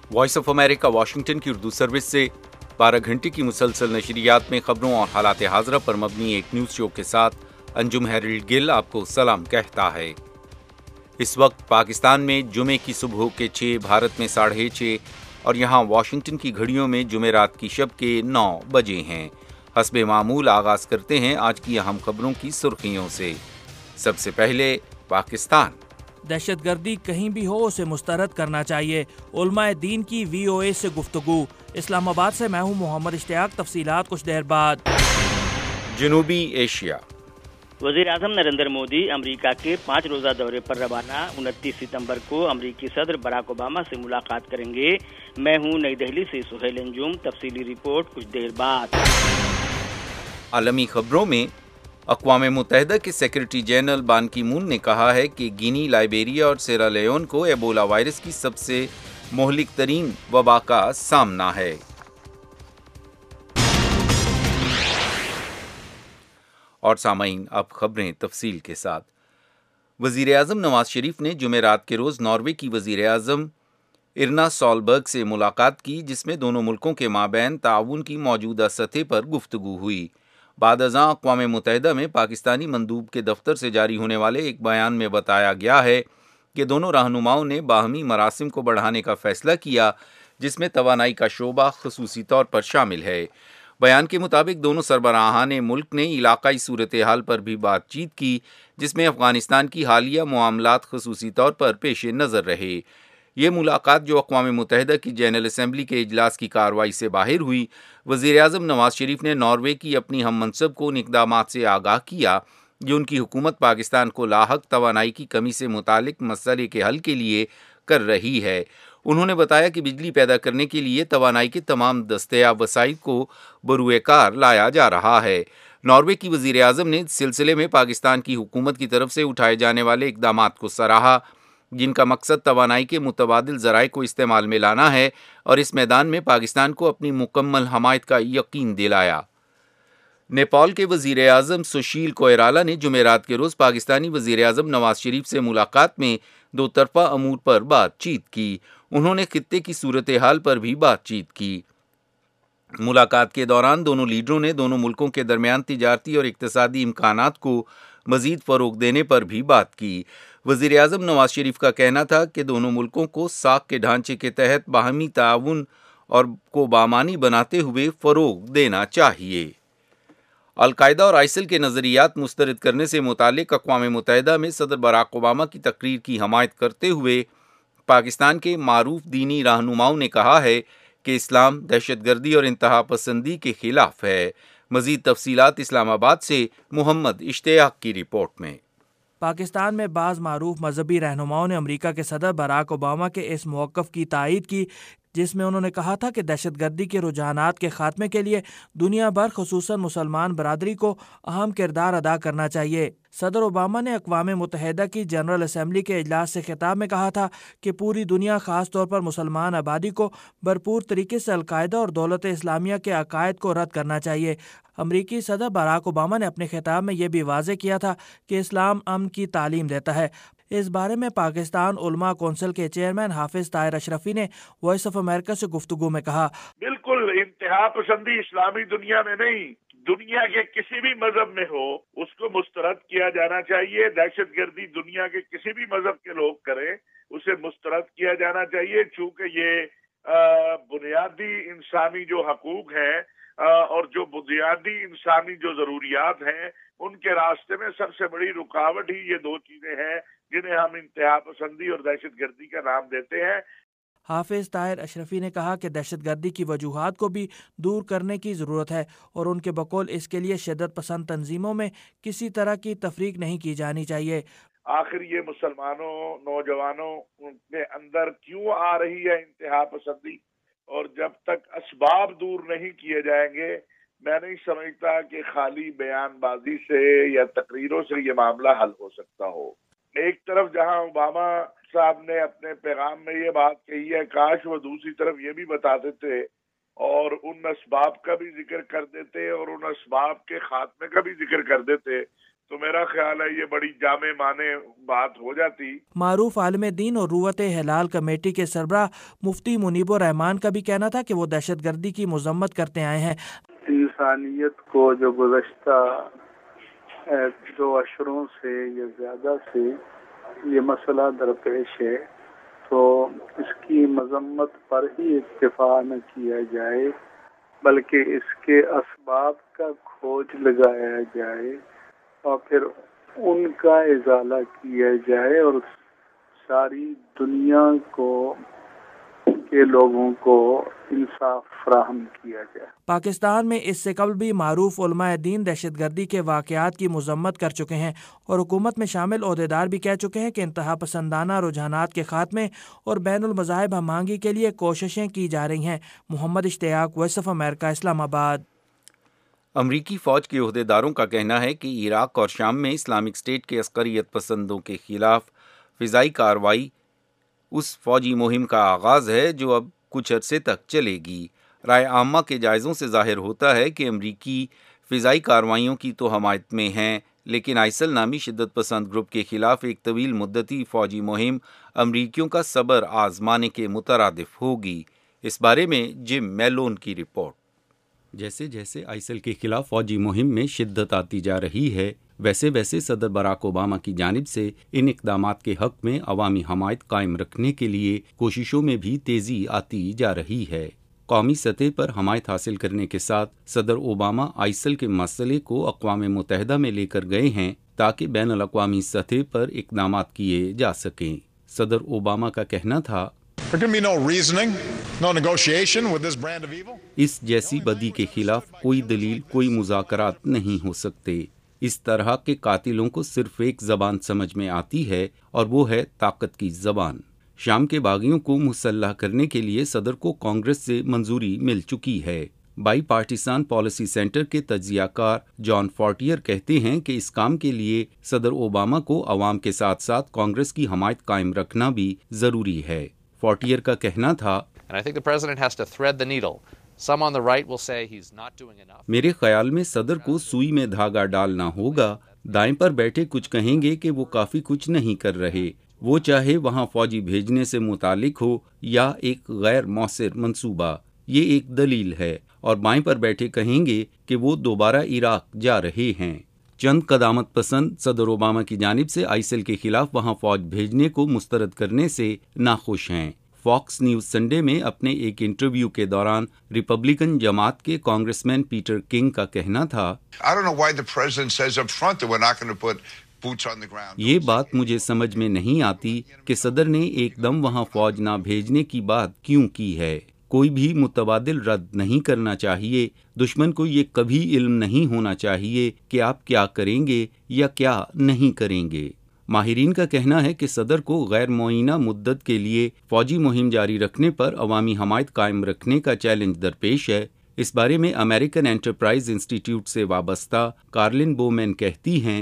Voice of America Washington की Urdu service से 12 घंटे की मुसलसल नशरियात में खबरों और हालात हाज़रा पर मबनी एक न्यूज़ शो के साथ अंजुम हैरिल्ड गिल आपको सलाम कहता है। इस वक्त पाकिस्तान में जुमे की सुबह के 6, भारत में 6:30 और यहाँ वाशिंगटन की घड़ियों में जुमेरात की शब के 9 बजे हैं। हस्बे मामूल आगाज करते हैं आज की अहम खबरों की सुर्खियों से। सबसे पहले पाकिस्तान। दहशत गर्दी कहीं भी हो उसे मुस्तरद करना चाहिए, उलमाए दीन की VOA से गुफ्तगू। इस्लामाबाद से मैं हूँ मोहम्मद इश्तियाक, तफसीलात कुछ देर बाद। जनूबी एशिया। वज़ीर आज़म नरेंद्र मोदी अमेरिका के 5 रोज़ा दौरे पर रवाना। 29 सितंबर को अमेरिकी सदर बराक ओबामा से मुलाकात करेंगे। मैं हूँ नई दिल्ली से सुहेल अंजुम, तफसीली रिपोर्ट कुछ देर बाद। आलमी खबरों में अक़वाम मुत्तहिदा के सेक्रेटरी जनरल बान की मून ने कहा है कि गिनी, लाइबेरिया और सेरा लियोन को एबोला वायरस की सबसे मोहलिक तरीन वबा का सामना है। और सामाईन, अब खबरें तफसील के साथ। वज़ीर आज़म नवाज शरीफ ने जुमेरात के रोज़ नॉर्वे की वज़ीर आज़म इरना सॉलबर्ग से मुलाकात की, जिसमें दोनों मुल्कों के माबैन ताउन की मौजूदा सतह पर गुफ्तगू हुई। बाद अज़ां अक़वाम मुत्तहिदा में पाकिस्तानी मंदूब के दफ्तर से जारी होने वाले एक बयान में बताया गया है कि दोनों रहनुमाओं ने बाहमी मरासिम को बढ़ाने का फ़ैसला किया, जिसमें तवानाई का शोबा ख़ुसूसी तौर पर शामिल है। बयान के मुताबिक दोनों सरबराहान मुल्क ने इलाकाई सूरत हाल पर भी बातचीत की, जिसमें अफ़गानिस्तान की हालिया मामलात ख़ुसूसी तौर पर पेश नज़र रहे। ये मुलाकात, जो अक़वाम मुत्तहिदा की जनरल असम्बली के इजलास की कार्रवाई से बाहर हुई, वज़ीर आज़म नवाज शरीफ ने नॉर्वे की अपनी हम मनसब को उन इक़दामात से आगाह किया जो उनकी हुकूमत पाकिस्तान को लाहक तवानाई की कमी से मुतालिक मसले के हल के लिए कर रही है। उन्होंने बताया कि बिजली पैदा करने के लिए तवानाई के तमाम दस्तयाब वसाइल को बरूए कार लाया जा रहा है। नॉर्वे की वज़ीर आज़म ने इस सिलसिले में पाकिस्तान की हुकूमत की तरफ से उठाए जाने वाले इक़दामात को सराहा, जिनका मकसद तवानाई के मुतबादिल ज़राए को इस्तेमाल में लाना है और इस मैदान में पाकिस्तान को अपनी मुकम्मल हमायत का यकीन दिलाया। नेपाल के वज़ीर आज़म सुशील कोइराला ने जुमेरात के रोज़ पाकिस्तानी वज़ीर आज़म नवाज शरीफ से मुलाकात में दो तरफ़ा अमूर पर बातचीत की। उन्होंने खित्ते की सूरत हाल पर भी बातचीत की। मुलाकात के दौरान दोनों लीडरों ने दोनों मुल्कों के दरमियान तिजारती और इक़्तिसादी इम्कानात को मज़ीद फ़रोग़ देने पर भी बात की। वज़ीर आज़म नवाज शरीफ का कहना था कि दोनों मुल्कों को साख के ढांचे के तहत बाहमी ताउन और को बामानी बनाते हुए फ़रोग़ देना चाहिए। अल-कायदा और आइसिल के नज़रियात मुस्तरद करने से मुतालिक अक़वाम मुत्तहिदा में सदर बराक ओबामा की तकरीर की हमायत करते हुए पाकिस्तान के मारूफ दीनी रहनुमाओं ने कहा है कि इस्लाम दहशतगर्दी और इंतहा पसंदी के खिलाफ है। मज़ीद तफसीलात इस्लामाबाद से मोहम्मद इश्तियाक की रिपोर्ट में। पाकिस्तान में बाज़ मारूफ मजहबी रहनुमाओं ने अमेरिका के सदर बराक ओबामा के इस मौक़िफ़ की तायीद की, जिसमें उन्होंने कहा था कि दहशतगर्दी के रुझानात के खात्मे के लिए दुनिया भर ख़ुसूसन मुसलमान बरादरी को अहम किरदार अदा करना चाहिए। सदर ओबामा ने अक़वाम मुत्तहिदा की जनरल असम्बली के इजलास से खिताब में कहा था कि पूरी दुनिया, ख़ास तौर पर मुसलमान आबादी को भरपूर तरीके से अल-कायदा और दौलत इस्लामिया के अकायद को रद्द करना चाहिए। अमरीकी सदर बराक ओबामा ने अपने खिताब में यह भी वाज़ेह किया था कि इस्लाम अमन की तालीम देता है। इस बारे में पाकिस्तान उलमा कौंसिल के चेयरमैन हाफिज ताहिर अशरफी ने वॉइस ऑफ अमेरिका से गुफ्तगू में कहा, बिल्कुल इंतहा पसंदी इस्लामी दुनिया में नहीं, दुनिया के किसी भी मजहब में हो उसको मुस्तरद किया जाना चाहिए। दहशतगर्दी दुनिया के किसी भी मजहब के लोग करें उसे मुस्तरद किया जाना चाहिए, चूंकि ये बुनियादी इंसानी जो हकूक हैं और जो बुनियादी इंसानी जो जरूरियात हैं उनके रास्ते में सबसे बड़ी रुकावट ही ये दो चीजें हैं जिन्हें हम इंतहा पसंदी और दहशतगर्दी का नाम देते हैं। हाफिज ताहिर अशरफी ने कहा कि दहशतगर्दी की वजूहात को भी दूर करने की ज़रूरत है और उनके बकौल इसके लिए शिद्दत पसंद तंजीमों में किसी तरह की तफरीक नहीं की जानी चाहिए। आखिर ये मुसलमानों नौजवानों के अंदर क्यों आ रही है इंतहा पसंदी, और जब तक असबाब दूर नहीं किए जाएंगे मैं नहीं समझता कि खाली बयानबाजी से या तकरीरों से ये मामला हल हो सकता हो। एक तरफ जहां ओबामा साहब ने अपने पैगाम में ये बात कही है, काश वो दूसरी तरफ ये भी बता देते और उन असबाब का भी जिक्र कर देते और उन असबाब के खात्मे का भी जिक्र कर देते تو میرا خیال ہے یہ بڑی جامع معنی بات ہو جاتی۔ معروف عالم دین اور روت ہلال کمیٹی کے سربراہ مفتی منیب الرحمان کا بھی کہنا تھا کہ وہ دہشت گردی کی مذمت کرتے آئے ہیں۔ انسانیت کو جو گزشتہ 2 عشروں سے یا زیادہ سے یہ مسئلہ درپیش ہے تو اس کی مذمت پر ہی اکتفا نہ کیا جائے بلکہ اس کے اسباب کا کھوج لگایا جائے اور پھر ان کا ازالہ کیا جائے اور ساری دنیا کے لوگوں کو انصاف فراہم کیا جائے۔ پاکستان میں اس سے قبل بھی معروف علماء دین دہشت گردی کے واقعات کی مذمت کر چکے ہیں اور حکومت میں شامل عہدیدار بھی کہہ چکے ہیں کہ انتہا پسندانہ رجحانات کے خاتمے اور بین المذاہب ہم آہنگی کے لیے کوششیں کی جا رہی ہیں۔ محمد اشتیاق، voice of America, Islamabad. امریکی فوج کے عہدیداروں کا کہنا ہے کہ عراق اور شام میں اسلامک اسٹیٹ کے عسکریت پسندوں کے خلاف فضائی کارروائی اس فوجی مہم کا آغاز ہے جو اب کچھ عرصے تک چلے گی۔ رائے عامہ کے جائزوں سے ظاہر ہوتا ہے کہ امریکی فضائی کارروائیوں کی تو حمایت میں ہیں، لیکن آئسل نامی شدت پسند گروپ کے خلاف ایک طویل مدتی فوجی مہم امریکیوں کا صبر آزمانے کے مترادف ہوگی۔ اس بارے میں جم میلون کی رپورٹ۔ جیسے جیسے آئسل کے خلاف فوجی مہم میں شدت آتی جا رہی ہے، ویسے ویسے صدر براک اوباما کی جانب سے ان اقدامات کے حق میں عوامی حمایت قائم رکھنے کے لیے کوششوں میں بھی تیزی آتی جا رہی ہے۔ قومی سطح پر حمایت حاصل کرنے کے ساتھ صدر اوباما آئسل کے مسئلے کو اقوام متحدہ میں لے کر گئے ہیں تاکہ بین الاقوامی سطح پر اقدامات کیے جا سکیں۔ صدر اوباما کا کہنا تھا، اس جیسی بدی کے خلاف کوئی دلیل، کوئی مذاکرات نہیں ہو سکتے۔ اس طرح کے قاتلوں کو صرف ایک زبان سمجھ میں آتی ہے اور وہ ہے طاقت کی زبان۔ شام کے باغیوں کو مسلح کرنے کے لیے صدر کو کانگریس سے منظوری مل چکی ہے۔ بائی پارٹیسان پالیسی سینٹر کے تجزیہ کار جان فورٹیئر کہتے ہیں کہ اس کام کے لیے صدر اوباما کو عوام کے ساتھ ساتھ کانگریس کی حمایت قائم رکھنا بھی ضروری ہے۔ فورٹیئر کا کہنا تھا، میرے خیال میں صدر کو سوئی میں دھاگا ڈالنا ہوگا۔ دائیں پر بیٹھے کچھ کہیں گے کہ وہ کافی کچھ نہیں کر رہے، وہ چاہے وہاں فوجی بھیجنے سے متعلق ہو یا ایک غیر مؤثر منصوبہ، یہ ایک دلیل ہے، اور بائیں پر بیٹھے کہیں گے کہ وہ دوبارہ عراق جا رہے ہیں۔ چند قدامت پسند صدر اوباما کی جانب سے آئسل کے خلاف وہاں فوج بھیجنے کو مسترد کرنے سے ناخوش ہیں۔ فاکس نیوز سنڈے میں اپنے ایک انٹرویو کے دوران ریپبلکن جماعت کے کانگریس مین پیٹر کنگ کا کہنا تھا، یہ بات مجھے سمجھ میں نہیں آتی کہ صدر نے ایک دم وہاں فوج نہ بھیجنے کی بات کیوں کی ہے۔ کوئی بھی متبادل رد نہیں کرنا چاہیے۔ دشمن کو یہ کبھی علم نہیں ہونا چاہیے کہ آپ کیا کریں گے یا کیا نہیں کریں گے۔ ماہرین کا کہنا ہے کہ صدر کو غیر معینہ مدت کے لیے فوجی مہم جاری رکھنے پر عوامی حمایت قائم رکھنے کا چیلنج درپیش ہے۔ اس بارے میں امریکن انٹرپرائز انسٹی ٹیوٹ سے وابستہ کارلن بومین کہتی ہیں،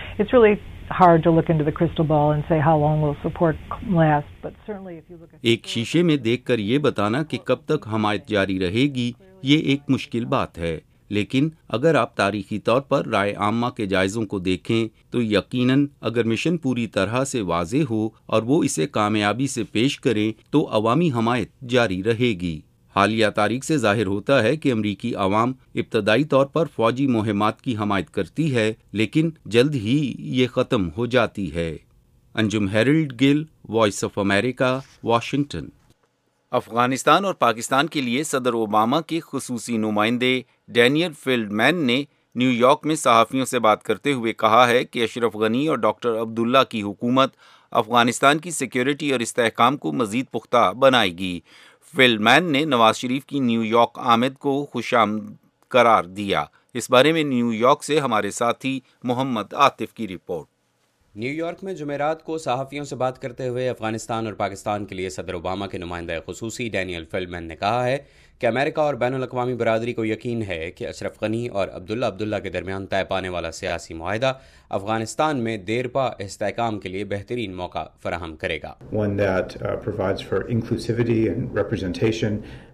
ایک شیشے میں دیکھ کر یہ بتانا کہ کب تک حمایت جاری رہے گی، یہ ایک مشکل بات ہے، لیکن اگر آپ تاریخی طور پر رائے عامہ کے جائزوں کو دیکھیں تو یقیناً اگر مشن پوری طرح سے واضح ہو اور وہ اسے کامیابی سے پیش کریں تو عوامی حمایت جاری رہے گی۔ حالیہ تاریخ سے ظاہر ہوتا ہے کہ امریکی عوام ابتدائی طور پر فوجی مہمات کی حمایت کرتی ہے، لیکن جلد ہی یہ ختم ہو جاتی ہے۔ Anjum Harold Gill, voice of America, Washington. Afghanistan اور پاکستان کے لیے صدر اوباما کے خصوصی نمائندے ڈینیل فیلڈمین نے نیو یارک میں صحافیوں سے بات کرتے ہوئے کہا ہے کہ اشرف غنی اور ڈاکٹر عبداللہ کی حکومت افغانستان کی سیکیورٹی اور استحکام کو مزید پختہ بنائے گی۔ فیلڈمین نے نواز شریف کی نیو یارک آمد کو خوش آمد قرار دیا۔ اس بارے میں نیو یارک سے ہمارے ساتھی محمد عاطف کی رپورٹ۔ نیو یارک میں جمعرات کو صحافیوں سے بات کرتے ہوئے افغانستان اور پاکستان کے لیے صدر اوباما کے نمائندہ خصوصی ڈینیل فیلڈمین نے کہا ہے کہ امریکہ اور بین الاقوامی برادری کو یقین ہے کہ اشرف غنی اور عبداللہ کے درمیان طے پانے والا سیاسی معاہدہ افغانستان میں دیرپا استحکام کے لیے بہترین موقع فراہم کرے گا۔ One that provides for inclusivity and representation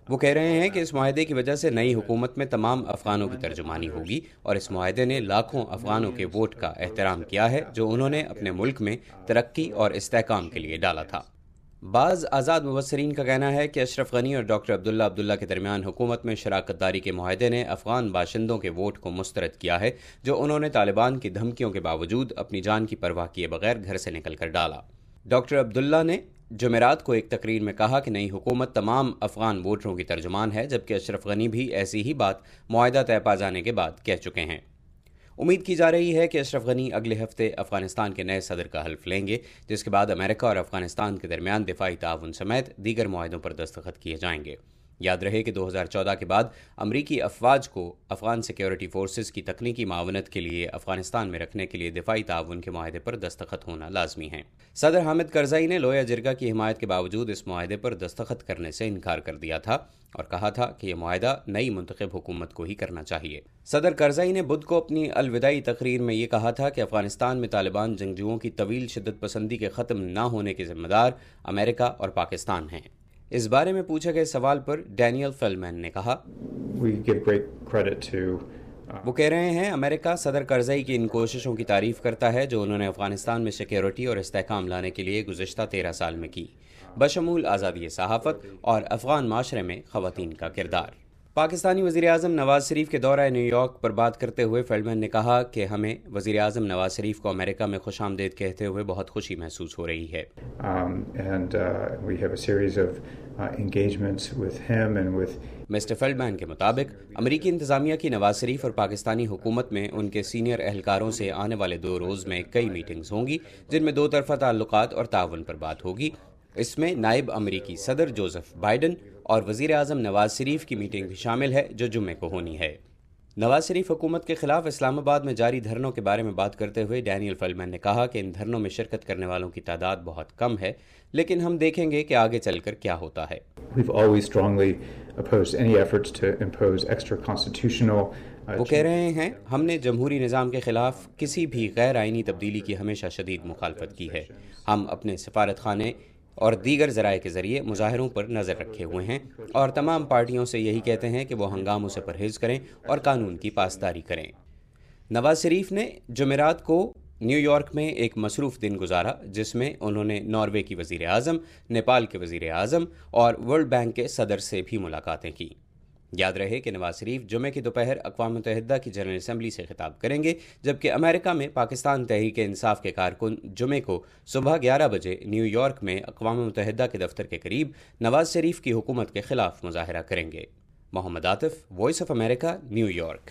وہ کہہ رہے ہیں کہ اس معاہدے کی وجہ سے نئی حکومت میں تمام افغانوں کی ترجمانی ہوگی اور اس معاہدے نے لاکھوں افغانوں کے ووٹ کا احترام کیا ہے جو انہوں نے اپنے ملک میں ترقی اور استحکام کے لیے ڈالا تھا۔ بعض آزاد مبصرین کا کہنا ہے کہ اشرف غنی اور ڈاکٹر عبداللہ کے درمیان حکومت میں شراکت داری کے معاہدے نے افغان باشندوں کے ووٹ کو مسترد کیا ہے جو انہوں نے طالبان کی دھمکیوں کے باوجود اپنی جان کی پرواہ کیے بغیر گھر سے نکل کر ڈالا۔ ڈاکٹر عبداللہ نے جمعرات کو ایک تقریر میں کہا کہ نئی حکومت تمام افغان ووٹروں کی ترجمان ہے، جبکہ اشرف غنی بھی ایسی ہی بات معاہدہ طے پا جانے کے بعد کہہ چکے ہیں۔ امید کی جا رہی ہے کہ اشرف غنی اگلے ہفتے افغانستان کے نئے صدر کا حلف لیں گے، جس کے بعد امریکہ اور افغانستان کے درمیان دفاعی تعاون سمیت دیگر معاہدوں پر دستخط کیے جائیں گے۔ یاد رہے کہ 2014 کے بعد امریکی افواج کو افغان سیکیورٹی فورسز کی تکنیکی معاونت کے لیے افغانستان میں رکھنے کے لیے دفاعی تعاون کے معاہدے پر دستخط ہونا لازمی ہے۔ صدر حامد کرزئی نے لویا جرگا کی حمایت کے باوجود اس معاہدے پر دستخط کرنے سے انکار کر دیا تھا اور کہا تھا کہ یہ معاہدہ نئی منتخب حکومت کو ہی کرنا چاہیے۔ صدر کرزئی نے بدھ کو اپنی الوداعی تقریر میں یہ کہا تھا کہ افغانستان میں طالبان جنگجوؤں کی طویل شدت پسندی کے ختم نہ ہونے کے ذمہ دار امریکہ اور پاکستان ہیں۔ اس بارے میں پوچھے گئے سوال پر ڈینیل فیلمین نے کہا، وہ کہہ رہے ہیں امریکہ صدر کرزئی کی ان کوششوں کی تعریف کرتا ہے جو انہوں نے افغانستان میں سیکیورٹی اور استحکام لانے کے لیے گزشتہ 13 سال میں کی، بشمول آزادی صحافت اور افغان معاشرے میں خواتین کا کردار۔ پاکستانی وزیراعظم نواز شریف کے دورہ نیو یارک پر بات کرتے ہوئے فیلڈمین نے کہا کہ ہمیں وزیراعظم نواز شریف کو امریکہ میں خوش آمدید کہتے ہوئے بہت خوشی محسوس ہو رہی ہے۔ مسٹر فیلڈمین کے مطابق امریکی انتظامیہ کی نواز شریف اور پاکستانی حکومت میں ان کے سینئر اہلکاروں سے آنے والے 2 روز میں کئی میٹنگز ہوں گی جن میں 2 طرفہ تعلقات اور تعاون پر بات ہوگی۔ اس میں نائب امریکی صدر جوزف بائیڈن اور وزیر اعظم نواز شریف کی میٹنگ بھی شامل ہے جو جمعے کو ہونی ہے۔ نواز شریف حکومت کے خلاف اسلام آباد میں جاری دھرنوں کے بارے میں بات کرتے ہوئے ڈینیل فیلمین نے کہا کہ ان دھرنوں میں شرکت کرنے والوں کی تعداد بہت کم ہے، لیکن ہم دیکھیں گے کہ آگے چل کر کیا ہوتا ہے۔ وہ کہہ رہے ہیں ہم نے جمہوری نظام کے خلاف کسی بھی غیر آئینی تبدیلی کی ہمیشہ شدید مخالفت کی ہے۔ ہم اپنے سفارت خانے اور دیگر ذرائع کے ذریعے مظاہروں پر نظر رکھے ہوئے ہیں اور تمام پارٹیوں سے یہی کہتے ہیں کہ وہ ہنگاموں سے پرہیز کریں اور قانون کی پاسداری کریں۔ نواز شریف نے جمعرات کو نیو یارک میں ایک مصروف دن گزارا جس میں انہوں نے ناروے کی وزیر اعظم، نیپال کے وزیر اعظم اور ورلڈ بینک کے صدر سے بھی ملاقاتیں کی۔ یاد رہے کہ نواز شریف جمعے کی دوپہر اقوام متحدہ کی جنرل اسمبلی سے خطاب کریں گے، جبکہ امریکہ میں پاکستان تحریک انصاف کے کارکن جمعے کو صبح 11 بجے نیو یارک میں اقوام متحدہ کے دفتر کے قریب نواز شریف کی حکومت کے خلاف مظاہرہ کریں گے۔ Mohammad Atif, voice of America, New York.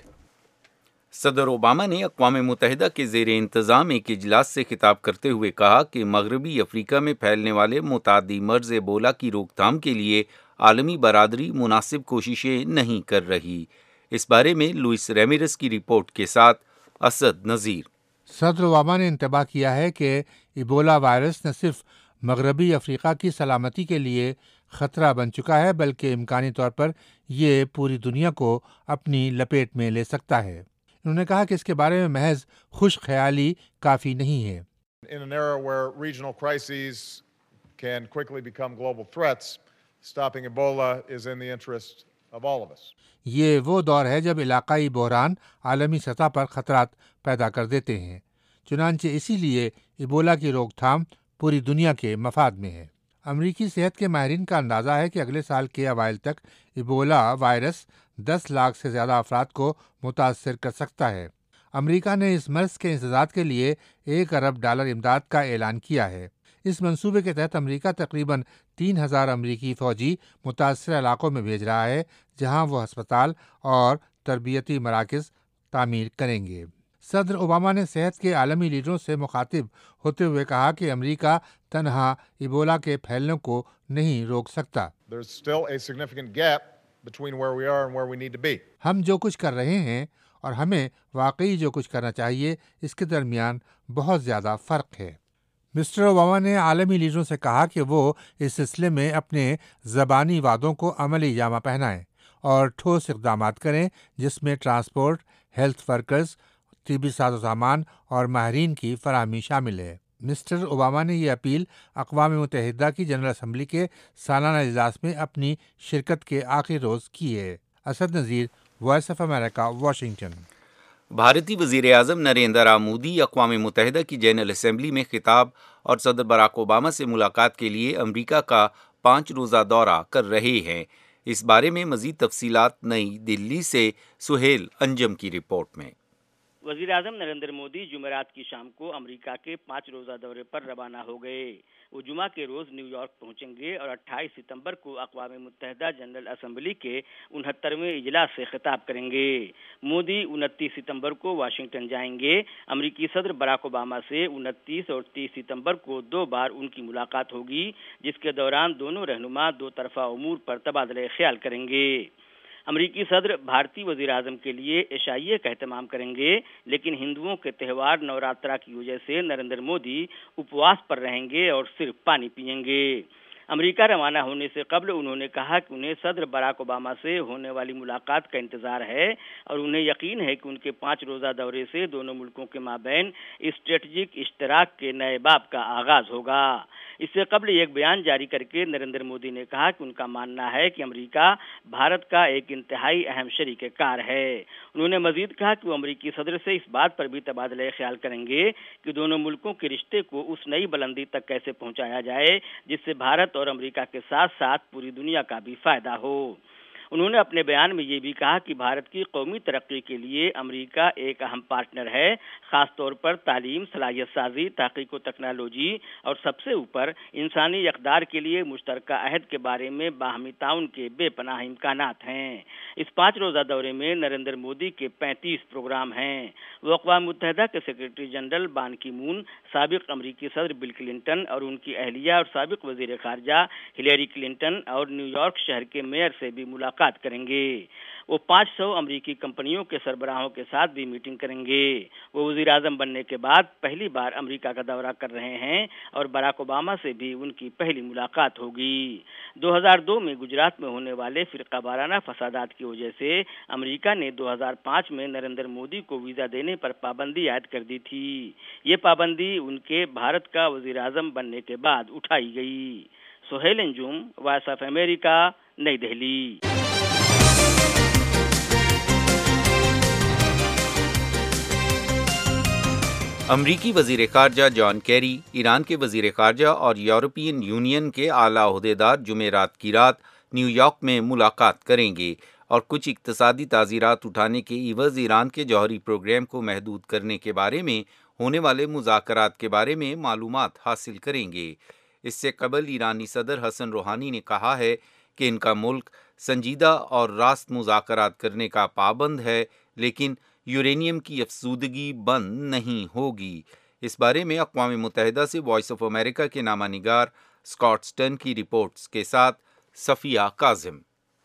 صدر اوباما نے اقوام متحدہ کے زیر انتظام ایک اجلاس سے خطاب کرتے ہوئے کہا کہ مغربی افریقہ میں پھیلنے والے متعدی مرض ایبولا کی روک تھام کے لیے عالمی برادری مناسب کوششیں نہیں کر رہی۔ اس بارے میں لوئس ریمیرس کی رپورٹ کے ساتھ اسد نذیر۔ صدر اوباما نے انتباہ کیا ہے کہ ایبولا وائرس نہ صرف مغربی افریقہ کی سلامتی کے لیے خطرہ بن چکا ہے بلکہ امکانی طور پر یہ پوری دنیا کو اپنی لپیٹ میں لے سکتا ہے۔ انہوں نے کہا کہ اس کے بارے میں محض خوش خیالی کافی نہیں ہے۔ In an era where regional crises can quickly become global threats, stopping Ebola is in the interest of all of us. یہ وہ دور ہے جب علاقائی بحران عالمی سطح پر خطرات پیدا کر دیتے ہیں، چنانچہ اسی لیے ایبولا کی روک تھام پوری دنیا کے مفاد میں ہے۔ امریکی صحت کے ماہرین کا اندازہ ہے کہ اگلے سال کے اوائل تک ایبولا وائرس 10 لاکھ سے زیادہ افراد کو متاثر کر سکتا ہے۔ امریکہ نے اس مرض کے انسداد کے لیے $1 ارب امداد کا اعلان کیا ہے۔ اس منصوبے کے تحت امریکہ تقریباً 3000 امریکی فوجی متاثرہ علاقوں میں بھیج رہا ہے جہاں وہ ہسپتال اور تربیتی مراکز تعمیر کریں گے۔ صدر اوباما نے صحت کے عالمی لیڈروں سے مخاطب ہوتے ہوئے کہا کہ امریکہ تنہا ایبولا کے پھیلنے کو نہیں روک سکتا۔ ہم جو کچھ کر رہے ہیں اور ہمیں واقعی جو کچھ کرنا چاہیے اس کے درمیان بہت زیادہ فرق ہے۔ مسٹر اوباما نے عالمی لیڈروں سے کہا کہ وہ اس سلسلے میں اپنے زبانی وعدوں کو عملی جامہ پہنائیں اور ٹھوس اقدامات کریں جس میں ٹرانسپورٹ، ہیلتھ ورکرز، طبی ساز و سامان اور ماہرین کی فراہمی شامل ہے۔ مسٹر اوباما نے یہ اپیل اقوام متحدہ کی جنرل اسمبلی کے سالانہ اجلاس میں اپنی شرکت کے آخری روز کی ہے۔ Asad Nazir, voice of America, Washington. بھارتی وزیر اعظم نریندر مودی اقوام متحدہ کی جنرل اسمبلی میں خطاب اور صدر باراک اوباما سے ملاقات کے لیے امریکہ کا 5 روزہ دورہ کر رہے ہیں۔ اس بارے میں مزید تفصیلات نئی دلی سے سہیل انجم کی رپورٹ میں۔ وزیر اعظم نریندر مودی جمعرات کی شام کو امریکہ کے 5 روزہ دورے پر روانہ ہو گئے۔ وہ جمعہ کے روز نیو یارک پہنچیں گے اور 28 ستمبر کو اقوام متحدہ جنرل اسمبلی کے 69ویں اجلاس سے خطاب کریں گے۔ مودی 29 ستمبر کو واشنگٹن جائیں گے۔ امریکی صدر باراک اوباما سے 29 اور 30 ستمبر کو 2 بار ان کی ملاقات ہوگی، جس کے دوران دونوں رہنما 2 طرفہ امور پر تبادلہ خیال کریں گے۔ امریکی صدر بھارتی وزیر اعظم کے لیے عشائیے کا اہتمام کریں گے، لیکن ہندوؤں کے تہوار نوراترا کی وجہ سے نریندر مودی اپواس پر رہیں گے اور صرف پانی پئیں گے۔ امریکہ روانہ ہونے سے قبل انہوں نے کہا کہ انہیں صدر باراک اوباما سے ہونے والی ملاقات کا انتظار ہے اور انہیں یقین ہے کہ ان کے 5 روزہ دورے سے دونوں ملکوں کے مابین اسٹریٹجک اشتراک کے نئے باب کا آغاز ہوگا۔ اس سے قبل ایک بیان جاری کر کے نریندر مودی نے کہا کہ ان کا ماننا ہے کہ امریکہ بھارت کا ایک انتہائی اہم شریک کار ہے۔ انہوں نے مزید کہا کہ وہ امریکی صدر سے اس بات پر بھی تبادلہ خیال کریں گے کہ دونوں ملکوں کے رشتے کو اس نئی بلندی تک کیسے پہنچایا جائے جس سے بھارت اور امریکہ کے ساتھ ساتھ پوری دنیا کا بھی فائدہ ہو۔ انہوں نے اپنے بیان میں یہ بھی کہا کہ بھارت کی قومی ترقی کے لیے امریکہ ایک اہم پارٹنر ہے، خاص طور پر تعلیم، صلاحیت سازی، تحقیق و ٹیکنالوجی اور سب سے اوپر انسانی اقدار کے لیے مشترکہ عہد کے بارے میں باہمی تعاون کے بے پناہ امکانات ہیں۔ اس 5 روزہ دورے میں نریندر مودی کے 35 پروگرام ہیں۔ وہ اقوام متحدہ کے سیکرٹری جنرل بان کی مون، سابق امریکی صدر بل کلنٹن اور ان کی اہلیہ اور سابق وزیر خارجہ ہلیری کلنٹن اور نیو یارک شہر کے میئر سے بھی ملاقات کریں گے۔ وہ 500 امریکی کمپنیوں کے سربراہوں کے ساتھ بھی میٹنگ کریں گے۔ وہ وزیر اعظم بننے کے بعد پہلی بار امریکہ کا دورہ کر رہے ہیں اور باراک اوباما سے بھی ان کی پہلی ملاقات ہوگی۔ 2002 میں گجرات میں ہونے والے فرقہ وارانہ فسادات کی وجہ سے امریکہ نے 2005 میں نریندر مودی کو ویزا دینے پر پابندی عائد کر دی تھی۔ یہ پابندی ان کے بھارت کا وزیر اعظم بننے کے بعد اٹھائی گئی۔ Sohail Anjum, voice of America, نئی دہلی۔ امریکی وزیر خارجہ جان کیری، ایران کے وزیر خارجہ اور یورپین یونین کے اعلیٰ عہدیدار جمعرات کی رات نیو یارک میں ملاقات کریں گے اور کچھ اقتصادی تعزیرات اٹھانے کے عوض ایران کے جوہری پروگرام کو محدود کرنے کے بارے میں ہونے والے مذاکرات کے بارے میں معلومات حاصل کریں گے۔ اس سے قبل ایرانی صدر حسن روحانی نے کہا ہے کہ ان کا ملک سنجیدہ اور راست مذاکرات کرنے کا پابند ہے، لیکن یورینیم کی افزودگی بند نہیں ہوگی۔ اس بارے میں اقوام متحدہ سے وائس آف امریکہ کے نامہ نگار اسکاٹ سٹن کی رپورٹس کے ساتھ صفیہ کاظم۔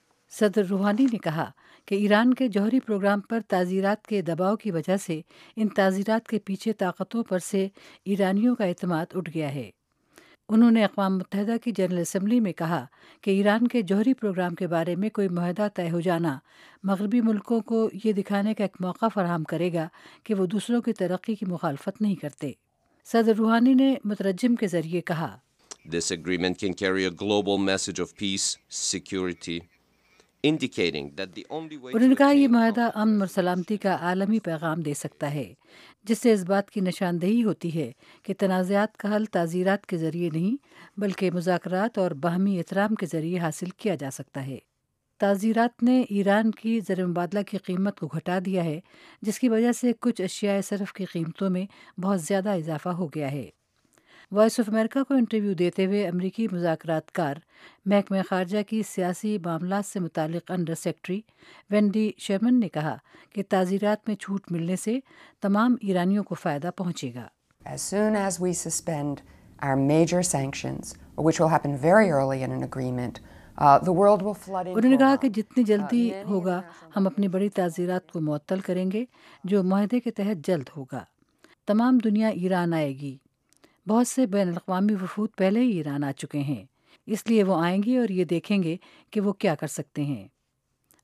صدر روحانی نے کہا کہ ایران کے جوہری پروگرام پر تعزیرات کے دباؤ کی وجہ سے ان تعزیرات کے پیچھے طاقتوں پر سے ایرانیوں کا اعتماد اٹھ گیا ہے۔ انہوں نے اقوام متحدہ کی جنرل اسمبلی میں کہا کہ ایران کے جوہری پروگرام کے بارے میں کوئی معاہدہ طے ہو جانا مغربی ملکوں کو یہ دکھانے کا ایک موقع فراہم کرے گا کہ وہ دوسروں کی ترقی کی مخالفت نہیں کرتے۔ صدر روحانی نے مترجم کے ذریعے کہا، This agreement can carry a global message of peace, security, indicating that the only way انہوں نے کہا یہ معاہدہ امن اور سلامتی کا عالمی پیغام دے سکتا ہے، جس سے اس بات کی نشاندہی ہوتی ہے کہ تنازعات کا حل تعزیرات کے ذریعے نہیں بلکہ مذاکرات اور باہمی احترام کے ذریعے حاصل کیا جا سکتا ہے۔ تعزیرات نے ایران کی زر مبادلہ کی قیمت کو گھٹا دیا ہے، جس کی وجہ سے کچھ اشیاء صرف کی قیمتوں میں بہت زیادہ اضافہ ہو گیا ہے۔ وائس آف امریکہ کو انٹرویو دیتے ہوئے امریکی مذاکرات کار محکمہ خارجہ کی سیاسی معاملات سے متعلق انڈر سیکرٹری وینڈی شرمن نے کہا کہ تعزیرات میں چھوٹ ملنے سے تمام ایرانیوں کو فائدہ پہنچے گا۔ As soon as we suspend our major sanctions, which will happen very early in an agreement, the world will flood into انہوں نے کہا کہ جتنی جلدی ہوگا ہم اپنی بڑی تعزیرات کو معطل کریں گے جو معاہدے کے تحت جلد ہوگا۔ تمام دنیا ایران آئے گی۔ بہت سے بین الاقوامی وفود پہلے ہی ایران آ چکے ہیں، اس لیے وہ آئیں گے اور یہ دیکھیں گے کہ وہ کیا کر سکتے ہیں۔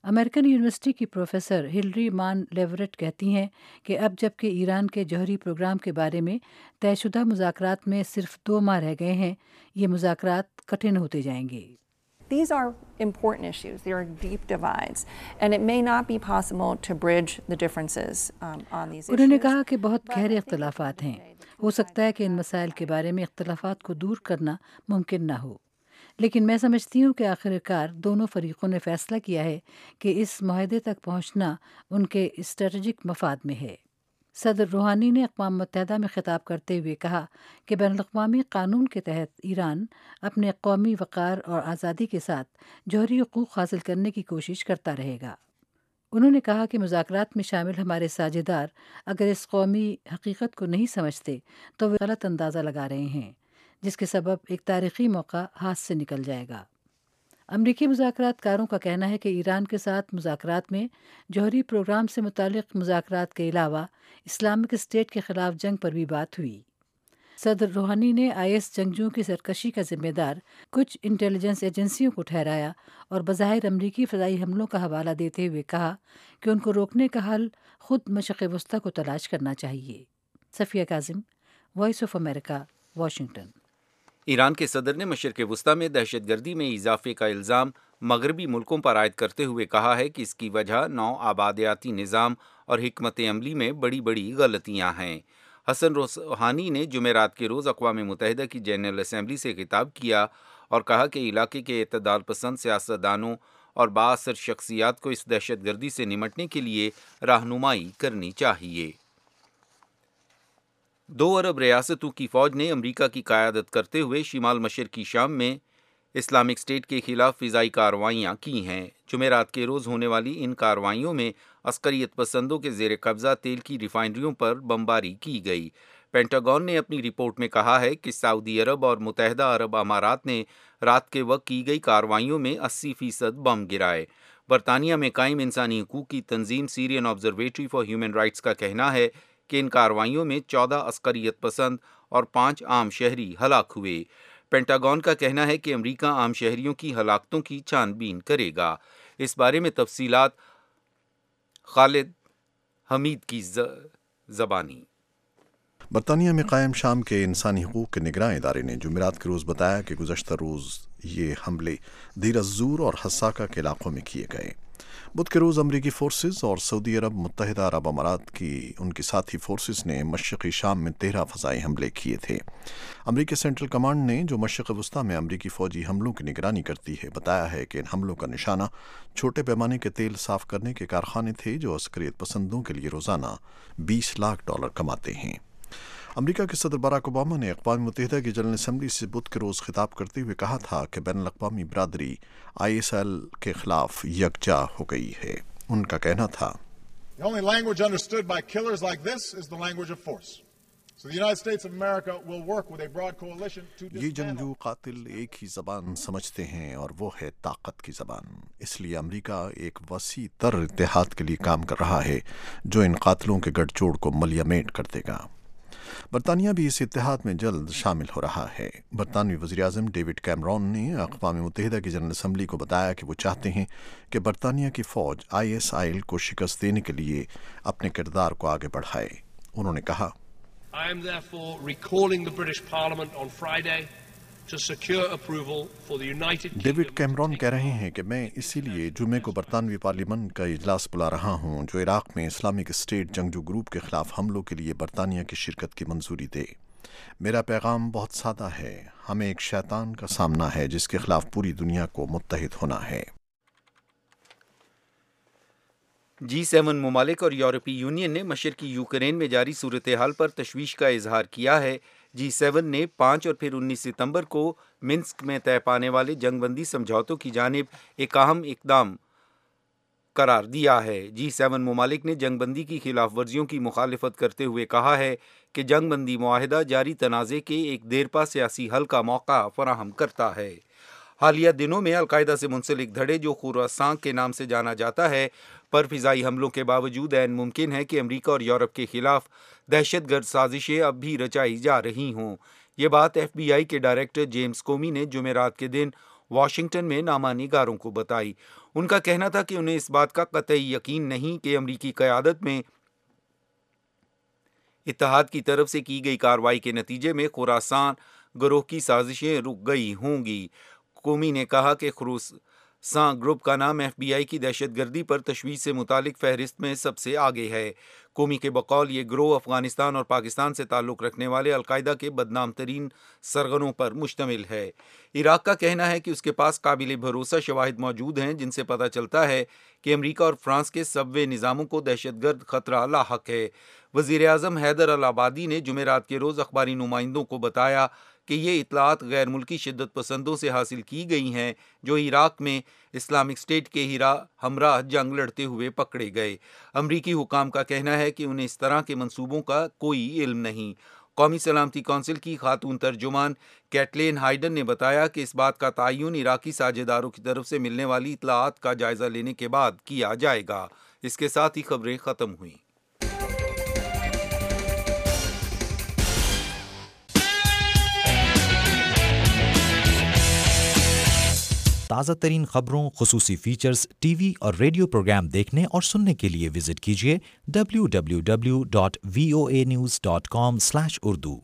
امریکن یونیورسٹی کی پروفیسر ہلری مان لیوریٹ کہتی ہیں کہ اب جب کہ ایران کے جوہری پروگرام کے بارے میں طے شدہ مذاکرات میں صرف 2 ماہ رہ گئے ہیں، یہ مذاکرات کٹھن ہوتے جائیں گے۔ These are important issues. There are deep divides, and it may not be possible to bridge the differences on these issues. انہوں نے کہا کہ بہت گہرے اختلافات ہیں، ہو سکتا ہے کہ ان مسائل کے بارے میں اختلافات کو دور کرنا ممکن نہ ہو، لیکن میں سمجھتی ہوں کہ آخر کار دونوں فریقوں نے فیصلہ کیا ہے کہ اس معاہدے تک پہنچنا ان کے اسٹریٹجک مفاد میں ہے۔ صدر روحانی نے اقوام متحدہ میں خطاب کرتے ہوئے کہا کہ بین الاقوامی قانون کے تحت ایران اپنے قومی وقار اور آزادی کے ساتھ جوہری حقوق حاصل کرنے کی کوشش کرتا رہے گا۔ انہوں نے کہا کہ مذاکرات میں شامل ہمارے ساجھیدار اگر اس قومی حقیقت کو نہیں سمجھتے تو وہ غلط اندازہ لگا رہے ہیں، جس کے سبب ایک تاریخی موقع ہاتھ سے نکل جائے گا۔ امریکی مذاکرات کاروں کا کہنا ہے کہ ایران کے ساتھ مذاکرات میں جوہری پروگرام سے متعلق مذاکرات کے علاوہ اسلامک اسٹیٹ کے خلاف جنگ پر بھی بات ہوئی۔ صدر روحانی نے IS جنگجوؤں کی سرکشی کا ذمہ دار کچھ انٹیلیجنس ایجنسیوں کو ٹھہرایا اور بظاہر امریکی فضائی حملوں کا حوالہ دیتے ہوئے کہا کہ ان کو روکنے کا حل خود مشرق وسطیٰ کو تلاش کرنا چاہیے۔ Safia Kazim, voice of America, Washington. Iran کے صدر نے مشرق وسطیٰ میں دہشت گردی میں اضافے کا الزام مغربی ملکوں پر عائد کرتے ہوئے کہا ہے کہ اس کی وجہ نو آبادیاتی نظام اور حکمت عملی میں بڑی بڑی غلطیاں ہیں۔ حسن روحانی نے جمعرات کے روز اقوام متحدہ کی جنرل اسمبلی سے خطاب کیا اور کہا کہ علاقے کے اعتدال پسند سیاستدانوں اور بااثر شخصیات کو اس دہشت گردی سے نمٹنے کے لیے رہنمائی کرنی چاہیے۔ 2 ارب ریاستوں کی فوج نے امریکہ کی قیادت کرتے ہوئے شمال مشرقی شام میں اسلامک اسٹیٹ کے خلاف فضائی کارروائیاں کی ہیں۔ جمعرات کے روز ہونے والی ان کارروائیوں میں عسکریت پسندوں کے زیر قبضہ تیل کی ریفائنریوں پر بمباری کی گئی۔ پینٹاگون نے اپنی رپورٹ میں کہا ہے کہ سعودی عرب اور متحدہ عرب امارات نے رات کے وقت کی گئی کارروائیوں میں 80% بم گرائے۔ برطانیہ میں قائم انسانی حقوق کی تنظیم Syrian observatory for human rights کا کہنا ہے کہ ان کارروائیوں میں 14 عسکریت پسند اور 5 عام شہری ہلاک ہوئے۔ پینٹاگون کا کہنا ہے کہ امریکہ عام شہریوں کی ہلاکتوں کی چھان بین کرے گا۔ اس بارے میں تفصیلات خالد حمید کی زبانی۔ برطانیہ میں قائم شام کے انسانی حقوق کے نگراں ادارے نے جمعرات کے روز بتایا کہ گزشتہ روز یہ حملے دیر الزور اور حساکہ کے علاقوں میں کیے گئے۔ بدھ کے روز امریکی فورسز اور سعودی عرب، متحدہ عرب امارات کی ان کے ساتھی فورسز نے مشرقی شام میں 13 فضائی حملے کیے تھے۔ امریکی سینٹرل کمانڈ نے جو مشرق وسطیٰ میں امریکی فوجی حملوں کی نگرانی کرتی ہے بتایا ہے کہ ان حملوں کا نشانہ چھوٹے پیمانے کے تیل صاف کرنے کے کارخانے تھے جو عسکریت پسندوں کے لیے روزانہ $20 لاکھ کماتے ہیں۔ امریکہ کے صدر باراک اوباما نے اقوام متحدہ کی جنرل اسمبلی سے بدھ کے روز خطاب کرتے ہوئے کہا تھا کہ بین الاقوامی برادری ISIL کے خلاف یکجا ہو گئی ہے۔ ان کا کہنا تھا The only language understood by killers like this is the language of force. So the United States of America will work with a broad coalition to یہ جنگجو قاتل ایک ہی زبان سمجھتے ہیں اور وہ ہے طاقت کی زبان۔ اس لیے امریکہ ایک وسیع تر اتحاد کے لیے کام کر رہا ہے جو ان قاتلوں کے گٹھ جوڑ کو ملیمیٹ کر دے گا۔ برطانیہ بھی اس اتحاد میں جلد شامل ہو رہا ہے۔ برطانوی وزیر اعظم ڈیوڈ کیمرون نے اقوام متحدہ کی جنرل اسمبلی کو بتایا کہ وہ چاہتے ہیں کہ برطانیہ کی فوج ISIL کو شکست دینے کے لیے اپنے کردار کو آگے بڑھائے۔ انہوں نے کہا I am therefore recalling the British Parliament on Friday to secure approval for the United Kingdom. David Cameron کہہ رہے ہیں کہ میں اسی لیے جمعے کو برطانوی پارلیمنٹ کا اجلاس بلا رہا ہوں جو عراق میں اسلامک اسٹیٹ جنگجو گروپ کے خلاف حملوں کے لیے برطانیہ کی شرکت کی منظوری دے۔ میرا پیغام بہت سادہ ہے، ہمیں ایک شیطان کا سامنا ہے جس کے خلاف پوری دنیا کو متحد ہونا ہے۔ G7 ممالک اور یورپی یونین نے مشرقی یوکرین میں جاری صورتحال پر تشویش کا اظہار کیا ہے۔ G7 نے 5 اور پھر 19 ستمبر کو منسک میں طے پانے والے جنگ بندی سمجھوتوں کی جانب ایک اہم اقدام قرار دیا ہے۔ G7 ممالک نے جنگ بندی کی خلاف ورزیوں کی مخالفت کرتے ہوئے کہا ہے کہ جنگ بندی معاہدہ جاری تنازع کے ایک دیرپا سیاسی حل کا موقع فراہم کرتا ہے۔ حالیہ دنوں میں القاعدہ سے منسلک دھڑے جو خراسان کے نام سے جانا جاتا ہے پر فضائی حملوں کے باوجود عین ممکن ہے کہ امریکہ اور یورپ کے خلاف دہشت گرد سازشیں اب بھی رچائی جا رہی ہوں۔ یہ بات FBI کے ڈائریکٹر جیمز کومی نے جمعرات کے دن واشنگٹن میں نامہ نگاروں کو بتائی۔ ان کا کہنا تھا کہ انہیں اس بات کا قطعی یقین نہیں کہ امریکی قیادت میں اتحاد کی طرف سے کی گئی کارروائی کے نتیجے میں خراسان گروہ کی سازشیں رک گئی ہوں گی۔ کومی نے کہا کہ خراسان گروپ کا نام FBI کی دہشت گردی پر تشویش سے متعلق فہرست میں سب سے آگے ہے۔ کومی کے بقول یہ گروہ افغانستان اور پاکستان سے تعلق رکھنے والے القاعدہ کے بدنام ترین سرغنوں پر مشتمل ہے۔ عراق کا کہنا ہے کہ اس کے پاس قابل بھروسہ شواہد موجود ہیں جن سے پتہ چلتا ہے کہ امریکہ اور فرانس کے سب وے نظاموں کو دہشت گرد خطرہ لاحق ہے۔ وزیر اعظم حیدر العبادی نے جمعرات کے روز اخباری نمائندوں کو بتایا کہ یہ اطلاعات غیر ملکی شدت پسندوں سے حاصل کی گئی ہیں جو عراق میں اسلامک اسٹیٹ کے ہمراہ جنگ لڑتے ہوئے پکڑے گئے۔ امریکی حکام کا کہنا ہے کہ انہیں اس طرح کے منصوبوں کا کوئی علم نہیں۔ قومی سلامتی کونسل کی خاتون ترجمان کیٹلین ہائیڈن نے بتایا کہ اس بات کا تعین عراقی ساجھیداروں کی طرف سے ملنے والی اطلاعات کا جائزہ لینے کے بعد کیا جائے گا۔ اس کے ساتھ ہی خبریں ختم ہوئیں۔ تازہ ترین خبروں، خصوصی فیچرز، ٹی وی اور ریڈیو پروگرام دیکھنے اور سننے کے لیے وزٹ کیجیے www.voanews.com/urdu۔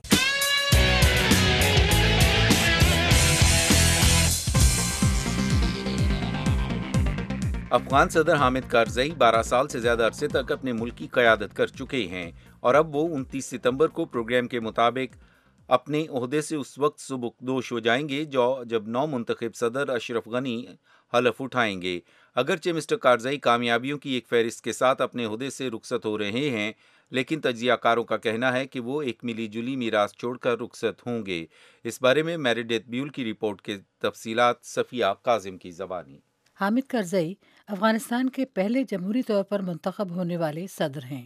افغان صدر حامد کارزئی 12 سال سے زیادہ عرصے تک اپنے ملک کی قیادت کر چکے ہیں اور اب وہ 29 ستمبر کو پروگرام کے مطابق اپنے عہدے سے اس وقت سبکدوش ہو جائیں گے جب نو منتخب صدر اشرف غنی حلف اٹھائیں گے۔ اگرچہ مسٹر کارزئی کامیابیوں کی ایک فہرست کے ساتھ اپنے عہدے سے رخصت ہو رہے ہیں، لیکن تجزیہ کاروں کا کہنا ہے کہ وہ ایک ملی جلی میراث چھوڑ کر رخصت ہوں گے۔ اس بارے میں میریڈیتھ بیول کی رپورٹ کے تفصیلات صفیہ کاظم کی زبانی۔ حامد کرزئی افغانستان کے پہلے جمہوری طور پر منتخب ہونے والے صدر ہیں۔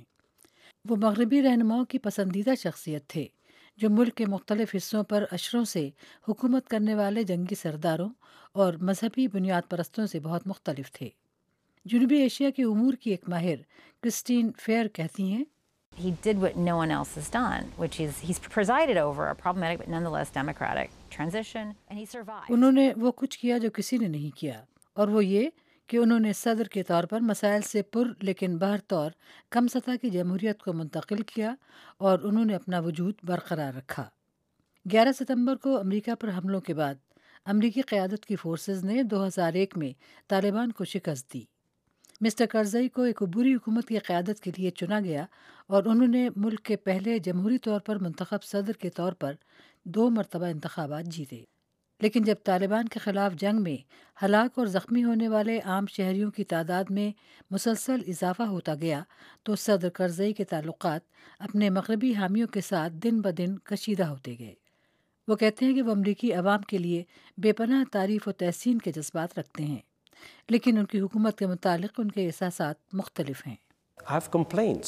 وہ مغربی رہنماؤں کی پسندیدہ شخصیت تھے جو ملک کے مختلف حصوں پر اشروں سے حکومت کرنے والے جنگی سرداروں اور مذہبی بنیاد پرستوں سے بہت مختلف تھے۔ جنوبی ایشیا کے امور کی ایک ماہر کرسٹین فیئر کہتی ہیں He did what no one else has done, which is he's presided over a problematic but nonetheless democratic transition, and he survived. انہوں نے وہ کچھ کیا جو کسی نے نہیں کیا، اور وہ یہ کہ انہوں نے صدر کے طور پر مسائل سے پر لیکن بہر طور کم سطح کی جمہوریت کو منتقل کیا اور انہوں نے اپنا وجود برقرار رکھا۔ 11 ستمبر کو امریکہ پر حملوں کے بعد امریکی قیادت کی فورسز نے 2001 میں طالبان کو شکست دی۔ مسٹر کرزئی کو ایک عبوری حکومت کی قیادت کے لیے چنا گیا اور انہوں نے ملک کے پہلے جمہوری طور پر منتخب صدر کے طور پر 2 مرتبہ انتخابات جیتے۔ لیکن جب طالبان کے خلاف جنگ میں ہلاک اور زخمی ہونے والے عام شہریوں کی تعداد میں مسلسل اضافہ ہوتا گیا تو صدر کرزئی کے تعلقات اپنے مغربی حامیوں کے ساتھ دن بدن کشیدہ ہوتے گئے۔ وہ کہتے ہیں کہ وہ امریکی عوام کے لیے بے پناہ تعریف و تحسین کے جذبات رکھتے ہیں، لیکن ان کی حکومت کے متعلق ان کے احساسات مختلف ہیں۔ I have complaints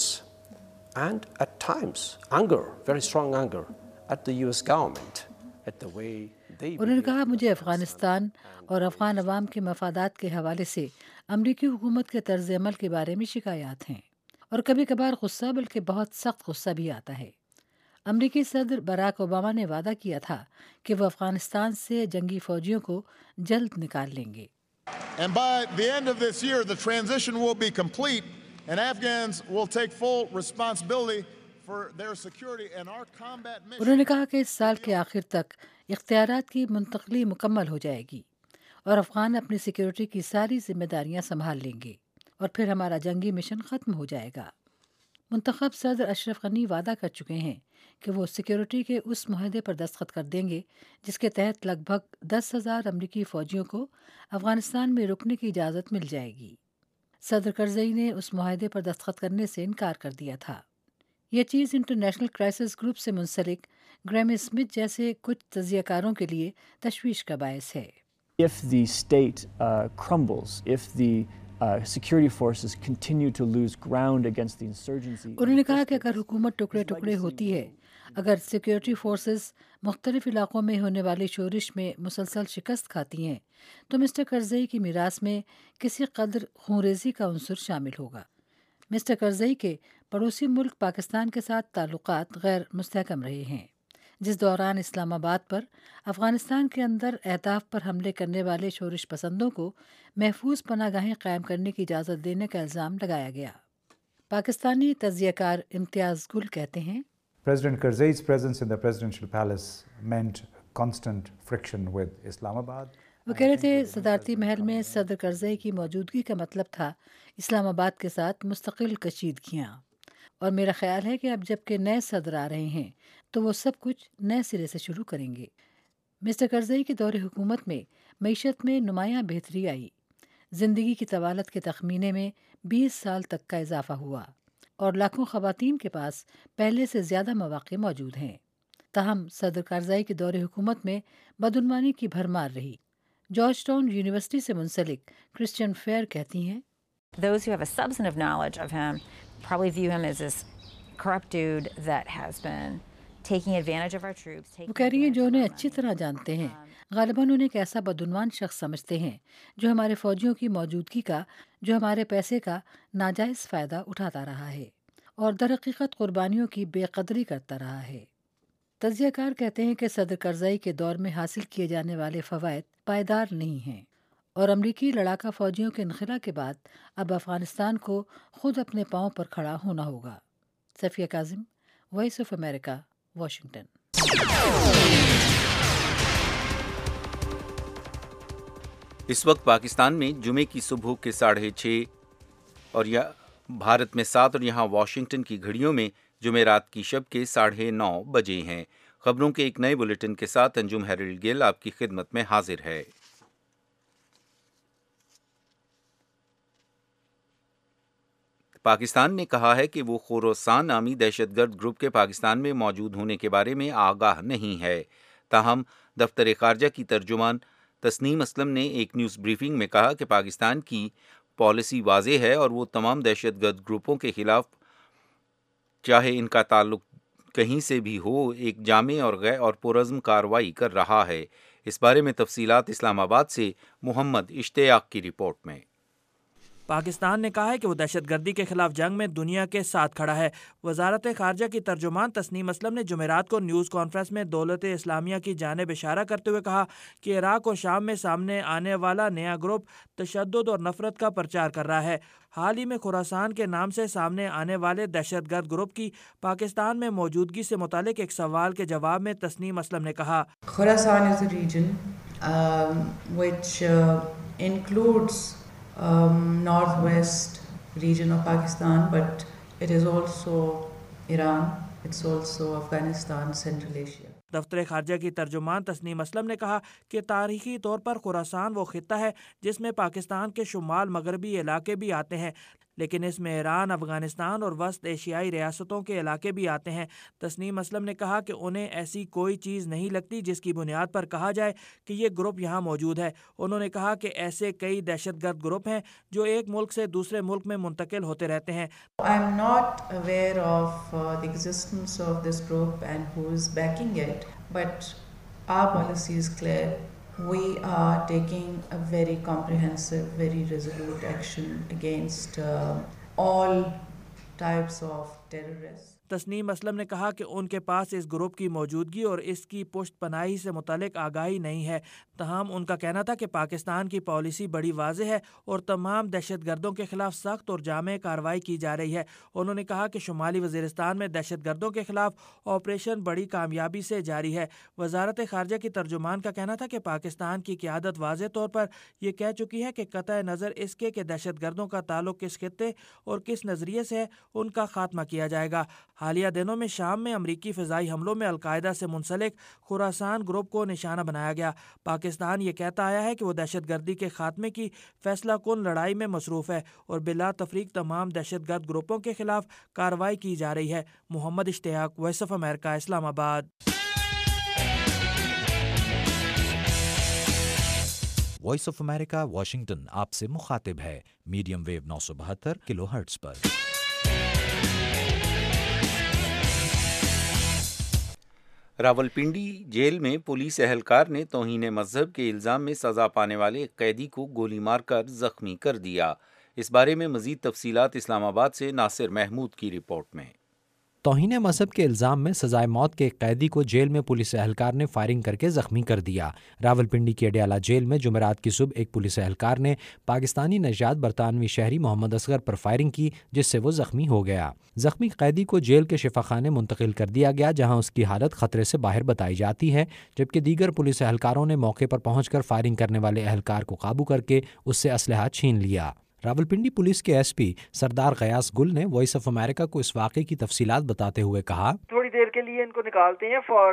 and at times anger, very strong anger at the US government at the way انہوں نے کہا مجھے افغانستان اور افغان عوام کے مفادات کے حوالے سے امریکی حکومت کے طرز عمل کے بارے میں شکایات ہیں اور کبھی کبھار غصہ بلکہ بہت سخت غصہ بھی آتا ہے۔ امریکی صدر براک اوباما نے وعدہ کیا تھا کہ وہ افغانستان سے جنگی فوجیوں کو جلد نکال لیں گے۔ And by the end of this year, the transition will be complete and Afghans will take full responsibility for their security and our combat mission. انہوں نے کہا کہ اس سال کے آخر تک اختیارات کی منتقلی مکمل ہو جائے گی اور افغان اپنی سیکیورٹی کی ساری ذمہ داریاں سنبھال لیں گے اور پھر ہمارا جنگی مشن ختم ہو جائے گا۔ منتخب صدر اشرف غنی وعدہ کر چکے ہیں کہ وہ سیکیورٹی کے اس معاہدے پر دستخط کر دیں گے جس کے تحت لگ بھگ 10,000 امریکی فوجیوں کو افغانستان میں رکنے کی اجازت مل جائے گی۔ صدر کرزئی نے اس معاہدے پر دستخط کرنے سے انکار کر دیا تھا۔ یہ چیز انٹرنیشنل کرائسس گروپ سے منسلک گریم اسمتھ جیسے کچھ تجزیہ کاروں کے لیے تشویش کا باعث ہے۔ If the state crumbles, if the security forces continue to lose ground against the insurgency. انہوں نے کہا کہ اگر حکومت ٹکڑے ٹکڑے ہوتی ہے، اگر سیکیورٹی فورسز مختلف علاقوں میں ہونے والی شورش میں مسلسل شکست کھاتی ہیں تو مسٹر کرزئی کی میراث میں کسی قدر خونریزی کا عنصر شامل ہوگا۔ مسٹر کرزئی کے پڑوسی ملک پاکستان کے ساتھ تعلقات غیر مستحکم رہے ہیں۔ جس دوران اسلام آباد پر افغانستان کے اندر اہداف پر حملے کرنے والے شورش پسندوں کو محفوظ پناہ گاہیں قائم کرنے کی اجازت دینے کا الزام لگایا گیا۔ پاکستانی تجزیہ کار امتیاز گل کہتے ہیں President Karzai's presence in the presidential palace meant constant friction with Islamabad. وہ کہہ رہے تھے صدارتی محل میں صدر کرزئی کی موجودگی کا مطلب تھا اسلام آباد کے ساتھ مستقل کشیدگیاں، اور میرا خیال ہے کہ اب جب کہ نئے صدر آ رہے ہیں تو وہ سب کچھ نئے سرے سے شروع کریں گے۔ مسٹر کرزئی کے دور حکومت میں معیشت میں نمایاں بہتری آئی، زندگی کی طوالت کے تخمینے میں 20 سال تک کا اضافہ ہوا، اور لاکھوں خواتین کے پاس پہلے سے زیادہ مواقع موجود ہیں۔ تاہم صدر کرزئی کے دور حکومت میں بدعنوانی کی بھرمار رہی۔ جارج ٹاؤن یونیورسٹی سے منسلک کرسچن فیئر کہتی ہیں Those who have a substantive knowledge of him probably view him as this corrupt dude that has been taking advantage of our troops. وہ کہہ رہی ہیں جو انہیں اچھی طرح جانتے ہیں غالباً انہیں ایک ایسا بدعنوان شخص سمجھتے ہیں جو ہمارے فوجیوں کی موجودگی کا، جو ہمارے پیسے کا ناجائز فائدہ اٹھاتا رہا ہے اور در حقیقت قربانیوں کی بے قدری کرتا رہا ہے۔ تجزیہ کار کہتے ہیں کہ صدر کرزئی کے دور میں حاصل کیے جانے والے فوائد پائیدار نہیں ہیں، اور امریکی لڑاکا فوجیوں کے انخلا کے بعد اب افغانستان کو خود اپنے پاؤں پر کھڑا ہونا ہوگا۔ Safia Kazim, voice of America, Washington. اس وقت پاکستان میں جمعے کی صبح کے 6:30 اور بھارت میں 7 اور یہاں واشنگٹن کی گھڑیوں میں جمعرات کی شب کے 9:30 بجے ہیں۔ خبروں کے ایک نئے بلیٹن کے ساتھ انجم ہیرلڈ گل آپ کی خدمت میں حاضر ہے۔ پاکستان نے کہا ہے کہ وہ خوراسان نامی دہشت گرد گروپ کے پاکستان میں موجود ہونے کے بارے میں آگاہ نہیں ہے۔ تاہم دفتر خارجہ کی ترجمان تسنیم اسلم نے ایک نیوز بریفنگ میں کہا کہ پاکستان کی پالیسی واضح ہے اور وہ تمام دہشت گرد گروپوں کے خلاف چاہے ان کا تعلق کہیں سے بھی ہو ایک جامع اور پرعزم کارروائی کر رہا ہے۔ اس بارے میں تفصیلات اسلام آباد سے محمد اشتیاق کی رپورٹ میں۔ پاکستان نے کہا ہے کہ وہ دہشت گردی کے خلاف جنگ میں دنیا کے ساتھ کھڑا ہے۔ وزارت خارجہ کی ترجمان تسنیم اسلم نے جمعرات کو نیوز کانفرنس میں دولت اسلامیہ کی جانب اشارہ کرتے ہوئے کہا کہ عراق اور شام میں سامنے آنے والا نیا گروپ تشدد اور نفرت کا پرچار کر رہا ہے۔ حال ہی میں خوراسان کے نام سے سامنے آنے والے دہشت گرد گروپ کی پاکستان میں موجودگی سے متعلق ایک سوال کے جواب میں تسنیم اسلم نے کہا خوراسان is a region which includes northwest region of Pakistan, but it is also Iran, it's also Afghanistan, Central Asia. دفتر خارجہ کی ترجمان تسنیم اسلم نے کہا کہ تاریخی طور پر خوراسان وہ خطہ ہے جس میں پاکستان کے شمال مغربی علاقے بھی آتے ہیں، لیکن اس میں ایران، افغانستان اور وسط ایشیائی ریاستوں کے علاقے بھی آتے ہیں۔ تسنیم اسلم نے کہا کہ انہیں ایسی کوئی چیز نہیں لگتی جس کی بنیاد پر کہا جائے کہ یہ گروپ یہاں موجود ہے۔ انہوں نے کہا کہ ایسے کئی دہشت گرد گروپ ہیں جو ایک ملک سے دوسرے ملک میں منتقل ہوتے رہتے ہیں۔ I am not aware of the existence of this group and who is backing it, but our policy is clear. We are taking a very comprehensive, very resolute action against all types of terrorists. Tasnim Aslam نے کہا کہ ان کے پاس اس group کی موجودگی اور اس کی پشت پناہی سے متعلق آگاہی نہیں ہے، تاہم ان کا کہنا تھا کہ پاکستان کی پالیسی بڑی واضح ہے اور تمام دہشت گردوں کے خلاف سخت اور جامع کارروائی کی جا رہی ہے۔ انہوں نے کہا کہ شمالی وزیرستان میں دہشت گردوں کے خلاف آپریشن بڑی کامیابی سے جاری ہے۔ وزارت خارجہ کی ترجمان کا کہنا تھا کہ پاکستان کی قیادت واضح طور پر یہ کہہ چکی ہے کہ قطع نظر اس کے کہ دہشت گردوں کا تعلق کس خطے اور کس نظریے سے ہے، ان کا خاتمہ کیا جائے گا۔ حالیہ دنوں میں شام میں امریکی فضائی حملوں میں القاعدہ سے منسلک خوراسان گروپ کو نشانہ بنایا گیا۔ پاکستان یہ کہتا آیا ہے کہ وہ دہشت گردی کے خاتمے کی فیصلہ کن لڑائی میں مصروف ہے اور بلا تفریق تمام دہشت گرد گروپوں کے خلاف کارروائی کی جا رہی ہے۔ محمد اشتیاق، وائس آف امریکہ، اسلام آباد۔ وائس آف امریکہ واشنگٹن آپ سے مخاطب ہے میڈیم ویو 972 کلو ہرٹز پر۔ راولپنڈی جیل میں پولیس اہلکار نے توہین مذہب کے الزام میں سزا پانے والے ایک قیدی کو گولی مار کر زخمی کر دیا۔ اس بارے میں مزید تفصیلات اسلام آباد سے ناصر محمود کی رپورٹ میں۔ توہین مذہب کے الزام میں سزائے موت کے ایک قیدی کو جیل میں پولیس اہلکار نے فائرنگ کر کے زخمی کر دیا۔ راولپنڈی کی اڈیالہ جیل میں جمعرات کی صبح ایک پولیس اہلکار نے پاکستانی نژاد برطانوی شہری محمد اصغر پر فائرنگ کی، جس سے وہ زخمی ہو گیا۔ زخمی قیدی کو جیل کے شفاخانے منتقل کر دیا گیا، جہاں اس کی حالت خطرے سے باہر بتائی جاتی ہے، جبکہ دیگر پولیس اہلکاروں نے موقع پر پہنچ کر فائرنگ کرنے والے اہلکار کو قابو کر کے اس سے اسلحہ چھین لیا۔ راولپنڈی پولیس کے ایس پی سردار غیاث گل نے وائس آف امریکہ کو اس واقعے کی تفصیلات بتاتے ہوئے کہا، تھوڑی دیر کے لیے ان کو نکالتے ہیں فار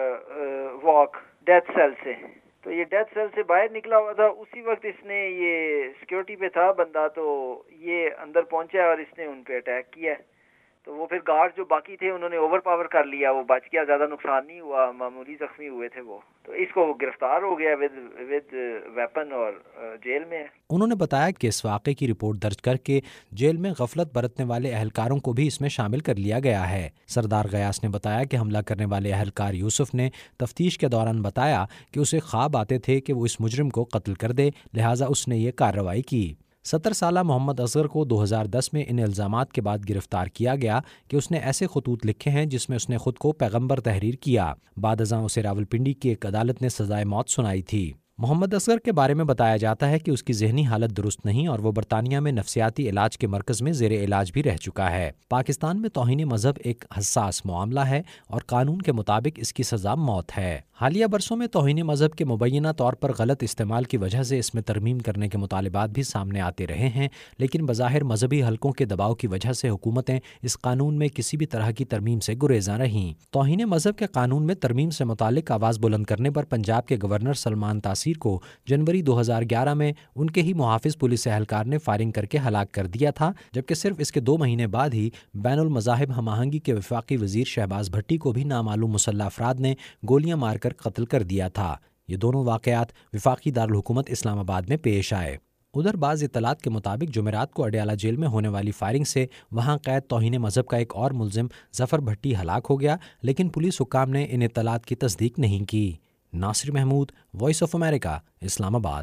واک ڈیتھ سیل سے، تو یہ ڈیتھ سیل سے باہر نکلا ہوا تھا، اسی وقت اس نے یہ سیکیورٹی پہ تھا بندہ، تو یہ اندر پہنچا اور اس نے ان پہ اٹیک کیا، تو وہ پھر گارڈ جو باقی تھے انہوں نے اوور پاور کر لیا، وہ بچ گیا، زیادہ نقصان نہیں ہوا، معمولی زخمی ہوئے تھے وہ، تو اس کو گرفتار ہو گیا ود ویپن اور جیل میں ہے۔ انہوں نے بتایا کہ اس واقعے کی رپورٹ درج کر کے جیل میں غفلت برتنے والے اہلکاروں کو بھی اس میں شامل کر لیا گیا ہے۔ سردار غیاث نے بتایا کہ حملہ کرنے والے اہلکار یوسف نے تفتیش کے دوران بتایا کہ اسے خواب آتے تھے کہ وہ اس مجرم کو قتل کر دے، لہٰذا اس نے یہ کارروائی کی۔ 70 سالہ محمد اصغر کو 2010 میں ان الزامات کے بعد گرفتار کیا گیا کہ اس نے ایسے خطوط لکھے ہیں جس میں اس نے خود کو پیغمبر تحریر کیا۔ بعد ازاں اسے راولپنڈی کی ایک عدالت نے سزائے موت سنائی تھی۔ محمد اصغر کے بارے میں بتایا جاتا ہے کہ اس کی ذہنی حالت درست نہیں اور وہ برطانیہ میں نفسیاتی علاج کے مرکز میں زیر علاج بھی رہ چکا ہے۔ پاکستان میں توہین مذہب ایک حساس معاملہ ہے اور قانون کے مطابق اس کی سزا موت ہے۔ حالیہ برسوں میں توہین مذہب کے مبینہ طور پر غلط استعمال کی وجہ سے اس میں ترمیم کرنے کے مطالبات بھی سامنے آتے رہے ہیں، لیکن بظاہر مذہبی حلقوں کے دباؤ کی وجہ سے حکومتیں اس قانون میں کسی بھی طرح کی ترمیم سے گریزاں رہیں۔ توہین مذہب کے قانون میں ترمیم سے متعلق آواز بلند کرنے پر پنجاب کے گورنر سلمان تاثیر کو جنوری 2011 میں ان کے ہی محافظ پولیس اہلکار نے فائرنگ کر کے ہلاک کر دیا تھا، جبکہ صرف اس کے 2 مہینے بعد ہی بین المذاہب ہم آہنگی کے وفاقی وزیر شہباز بھٹی کو بھی نامعلوم مسلح افراد نے گولیاں مار کر قتل کر دیا تھا۔ یہ دونوں واقعات وفاقی دارالحکومت اسلام آباد میں پیش آئے۔ ادھر بعض اطلاعات کے مطابق جمعرات کو اڈیالہ جیل میں ہونے والی فائرنگ سے وہاں قید توہین مذہب کا ایک اور ملزم ظفر بھٹی ہلاک ہو گیا، لیکن پولیس حکام نے ان اطلاعات کی تصدیق نہیں کی۔ Nasir Mahmood, voice of America, Islamabad.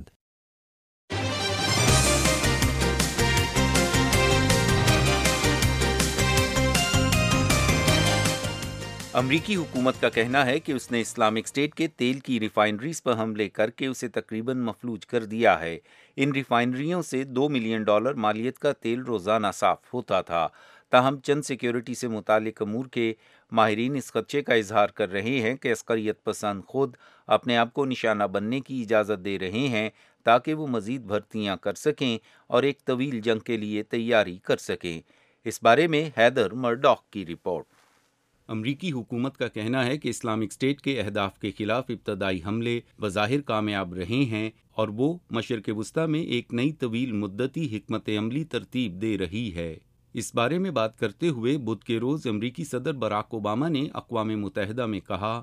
امریکی حکومت کا کہنا ہے کہ اس نے اسلامک اسٹیٹ کے تیل کی ریفائنریز پر حملے کر کے اسے تقریباً مفلوج کر دیا ہے۔ ان ریفائنریوں سے $2 ملین مالیت کا تیل روزانہ صاف ہوتا تھا۔ تاہم چند سیکیورٹی سے متعلق امور کے ماہرین اس خدشے کا اظہار کر رہے ہیں کہ عسکریت پسند خود اپنے آپ کو نشانہ بننے کی اجازت دے رہے ہیں تاکہ وہ مزید بھرتیاں کر سکیں اور ایک طویل جنگ کے لیے تیاری کر سکیں۔ اس بارے میں حیدر مرڈاک کی رپورٹ۔ امریکی حکومت کا کہنا ہے کہ اسلامک اسٹیٹ کے اہداف کے خلاف ابتدائی حملے بظاہر کامیاب رہے ہیں اور وہ مشرق وسطی میں ایک نئی طویل مدتی حکمت عملی ترتیب دے رہی ہے۔ اس بارے میں بات کرتے ہوئے بدھ کے روز امریکی صدر براک اوباما نے اقوام متحدہ میں کہا،